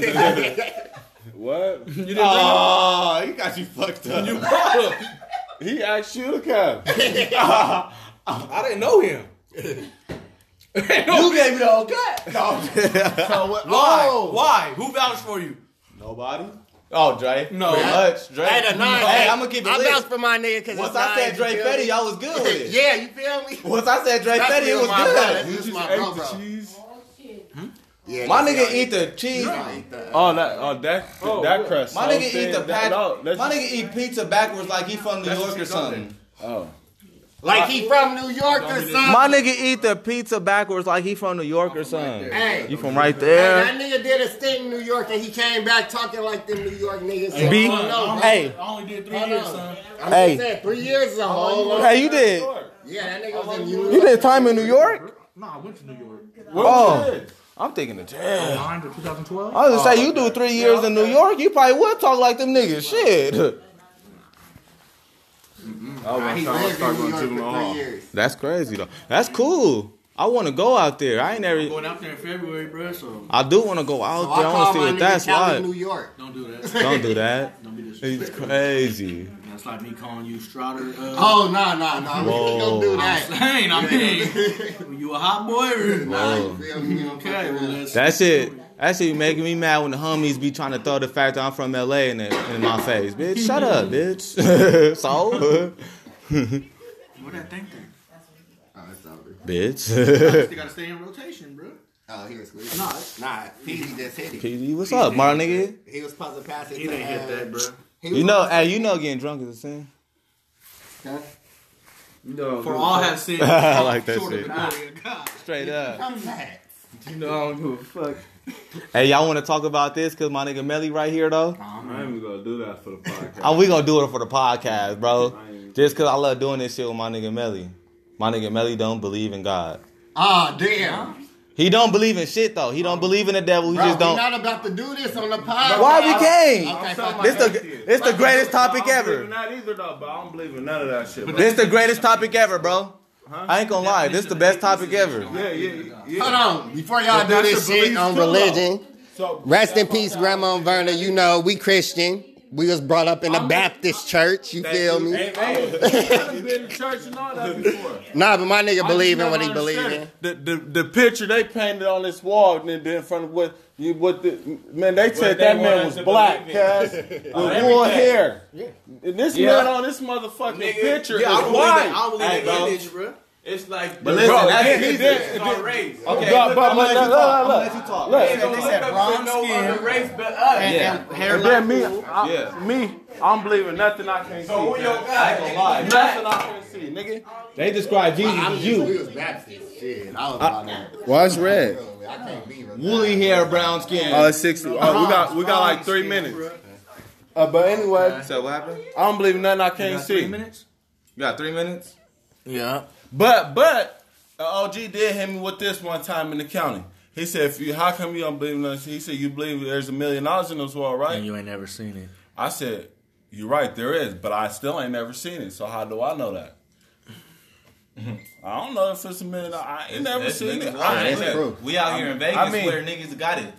What? You didn't Oh, he got you fucked up. bring him? You brought him. He asked you to come. I didn't know him. You gave me the whole cut. No. So what? Why? Oh. Why? Who vouched for you? Nobody? Oh, Dre. No. Pretty much. Dre. Hey, I'm going to keep it I lit. vouch for my nigga because Once I said Dre Fetty, y'all was good with it. Yeah, you feel me? Once I said Dre Fetty, it was my brother. good. This is my Ate bro, the bro. cheese. Yeah, My that's nigga how eat the cheese. That crust. My nigga eat the Let's My nigga eat pizza backwards like he from New York or something. Oh. Like he from New York or something. My nigga eat the pizza backwards like he from New York or something. Hey. You from right Hey, there? that nigga did a stint in New York and he came back talking like them New York niggas. So B? I don't know, bro. Hey, I only did 3 Hold years, on. son. I'm Hey. just saying, 3 years is a whole lot. hey, you did. Yeah, that nigga was in New York. You did time in New York? No, I went to New York. Oh, I'm thinking of damn. 9 to 2012. I was gonna say you do 3 years in New York, you probably would talk like them niggas. Shit. He lived in New York for 3 years. That's crazy though. That's cool. I want to go out there. I ain't never. Going out there in February, bro, so I do want to go So out I there. I call want to see my what nigga that's Cali like. New York. don't do that. Don't do that. Don't be He's disrespectful. crazy. That's It's like me calling you Strotter. Oh, no. We don't do that. I mean, you a hot boy? Okay, well, That shit be making me mad when the homies be trying to throw the fact that I'm from LA in my face. Bitch, shut up, bitch. So? What that thing? Oh, it's over. Bitch. Still gotta stay in rotation, bro. Oh, he was squeezing. Nah, PG just hit it. PG, what's up, my nigga? He was supposed to pass it. He didn't hit that, bro. You know getting drunk is a sin. Huh? No, For all have sinned. I like that short of shit. the glory of God. Straight up. Come back. you know I don't give a fuck. Hey, y'all want to talk about this? Because my nigga Melly right here, though. I ain't even gonna do that for the podcast. Oh, we gonna do it for the podcast, bro. Just because I love doing this shit with my nigga Melly. My nigga Melly don't believe in God. Oh, damn. He don't believe in shit, though. He don't believe in the devil. He Bro, just don't. we're not about to do this on the podcast. Why we can't? Okay, fuck This the greatest topic I don't believe ever. in that either, though, but I don't believe in none of that shit. Bro. This the greatest topic ever, bro. I ain't gonna lie. This the best topic ever. Yeah. Hold on. Before y'all do this shit on religion, rest in peace, Grandma Verna. You know, we Christian. We was brought up in a Baptist church. You feel me? Hey, I've been to church and all that before. Nah, but my nigga believe in what he believe in. The picture they painted on this wall in front of man, they said that man was black, cuz, with wool hair. And this man on this motherfucking picture is I don't white. believe in the image, bro. It's like, But listen, that's it's our race. Okay, I'm gonna let you talk. They said bronze no skin. other race but us. And hair And then me, I don't believe in nothing I can't see. So who your I ain't guy? gonna lie. Nothing I can't see, nigga. They describe Jesus as you. was Baptist. Shit, I was about that. Why it's red? I can't be with Woolly hair, brown skin. Oh, it's 60. Oh, we got like 3 minutes. But anyway, So what happened? I don't believe in nothing I can't see. 3 minutes? You got 3 minutes? Yeah. But OG did hit me with this one time in the county. He said, how come you don't believe in us? He said, you believe there's $1 million in this world, right? And you ain't never seen it. I said, you're right, there is, but I still ain't never seen it. So how do I know that? I don't know if it's $1 million. I ain't never seen it. We out here in Vegas where niggas got it.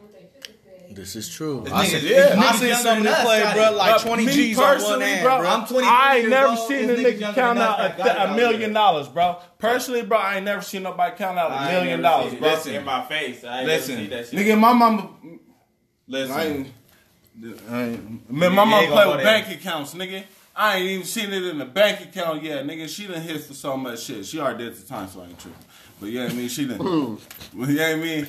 This is true. I seen something to play, bro. Like 20 G's on one hand, bro. I'm 23 I ain't years never old. seen a This nigga nigga younger count than out us that got it $1 out million, bro. Personally, bro, I ain't never seen nobody count out $1 million, bro. Listen, in my face. I ain't never see that shit. Nigga, my mama. Listen. Man, my mama play with bank accounts, nigga. I ain't even seen it in the bank account yet, nigga. She done hit for so much shit. She already did at the time, so I ain't tripping. But you know what I mean? She done. You know what I mean?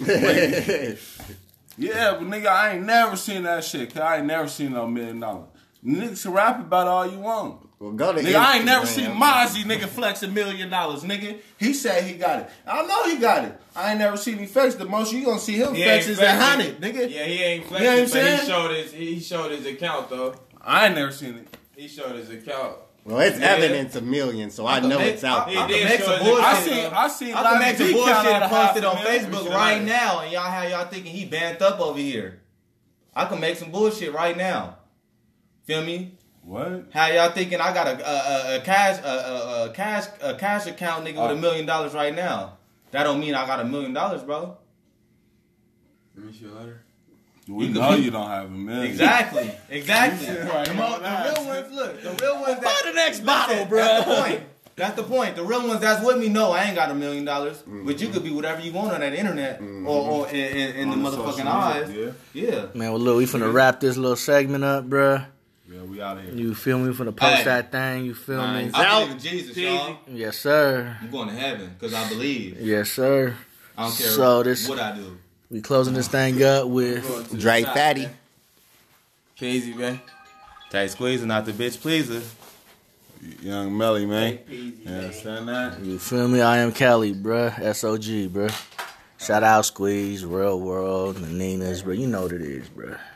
Yeah, but nigga, I ain't never seen that shit, cause I ain't never seen no $1 million. Niggas can rap about all you want. Well, go to Nigga, I ain't never seen Mozzie nigga flex $1 million, nigga. He said he got it. I know he got it. I ain't never seen him flex. The most you gonna see him flex is 100, nigga. Yeah, he ain't flexing, You know what I'm but saying? he showed his account though. I ain't never seen it. He showed his account. Well, it's evidence of millions, so I know it's out He there. did make show some his bullshit. account. I seen I can make some bullshit and post it on $500,000 Facebook right now, and y'all thinking he banned up over here. I can make some bullshit right now. Feel me? What? How y'all thinking I got a cash account nigga with $1 million right now? That don't mean I got $1 million, bro. Let me see your letter. We know you don't have $1 million. Exactly. Right, The real ones, look. The real ones. Buy the next bottle, bro. That's the point. That's the point. The real ones that's with me know I ain't got $1 million, but you could be whatever you want on that internet or in the motherfucking eyes. Yeah. Man, well, look, we finna wrap this little segment up, bruh. Yeah, we out of here. You feel me? We finna post Hey. that thing. You feel me? I believe in Jesus, y'all. Yes, sir. I'm going to heaven because I believe. Yes, sir. I don't care what I do. We closing this thing up with Dre Fatty. Peasy, man. Tay Squeezer, not the bitch pleaser. Young Melly, man. You understand that? You feel me? I am Cali, bruh. SOG, bruh. Shout out Squeeze, Real World, the Ninas, bruh. You know what it is, bruh.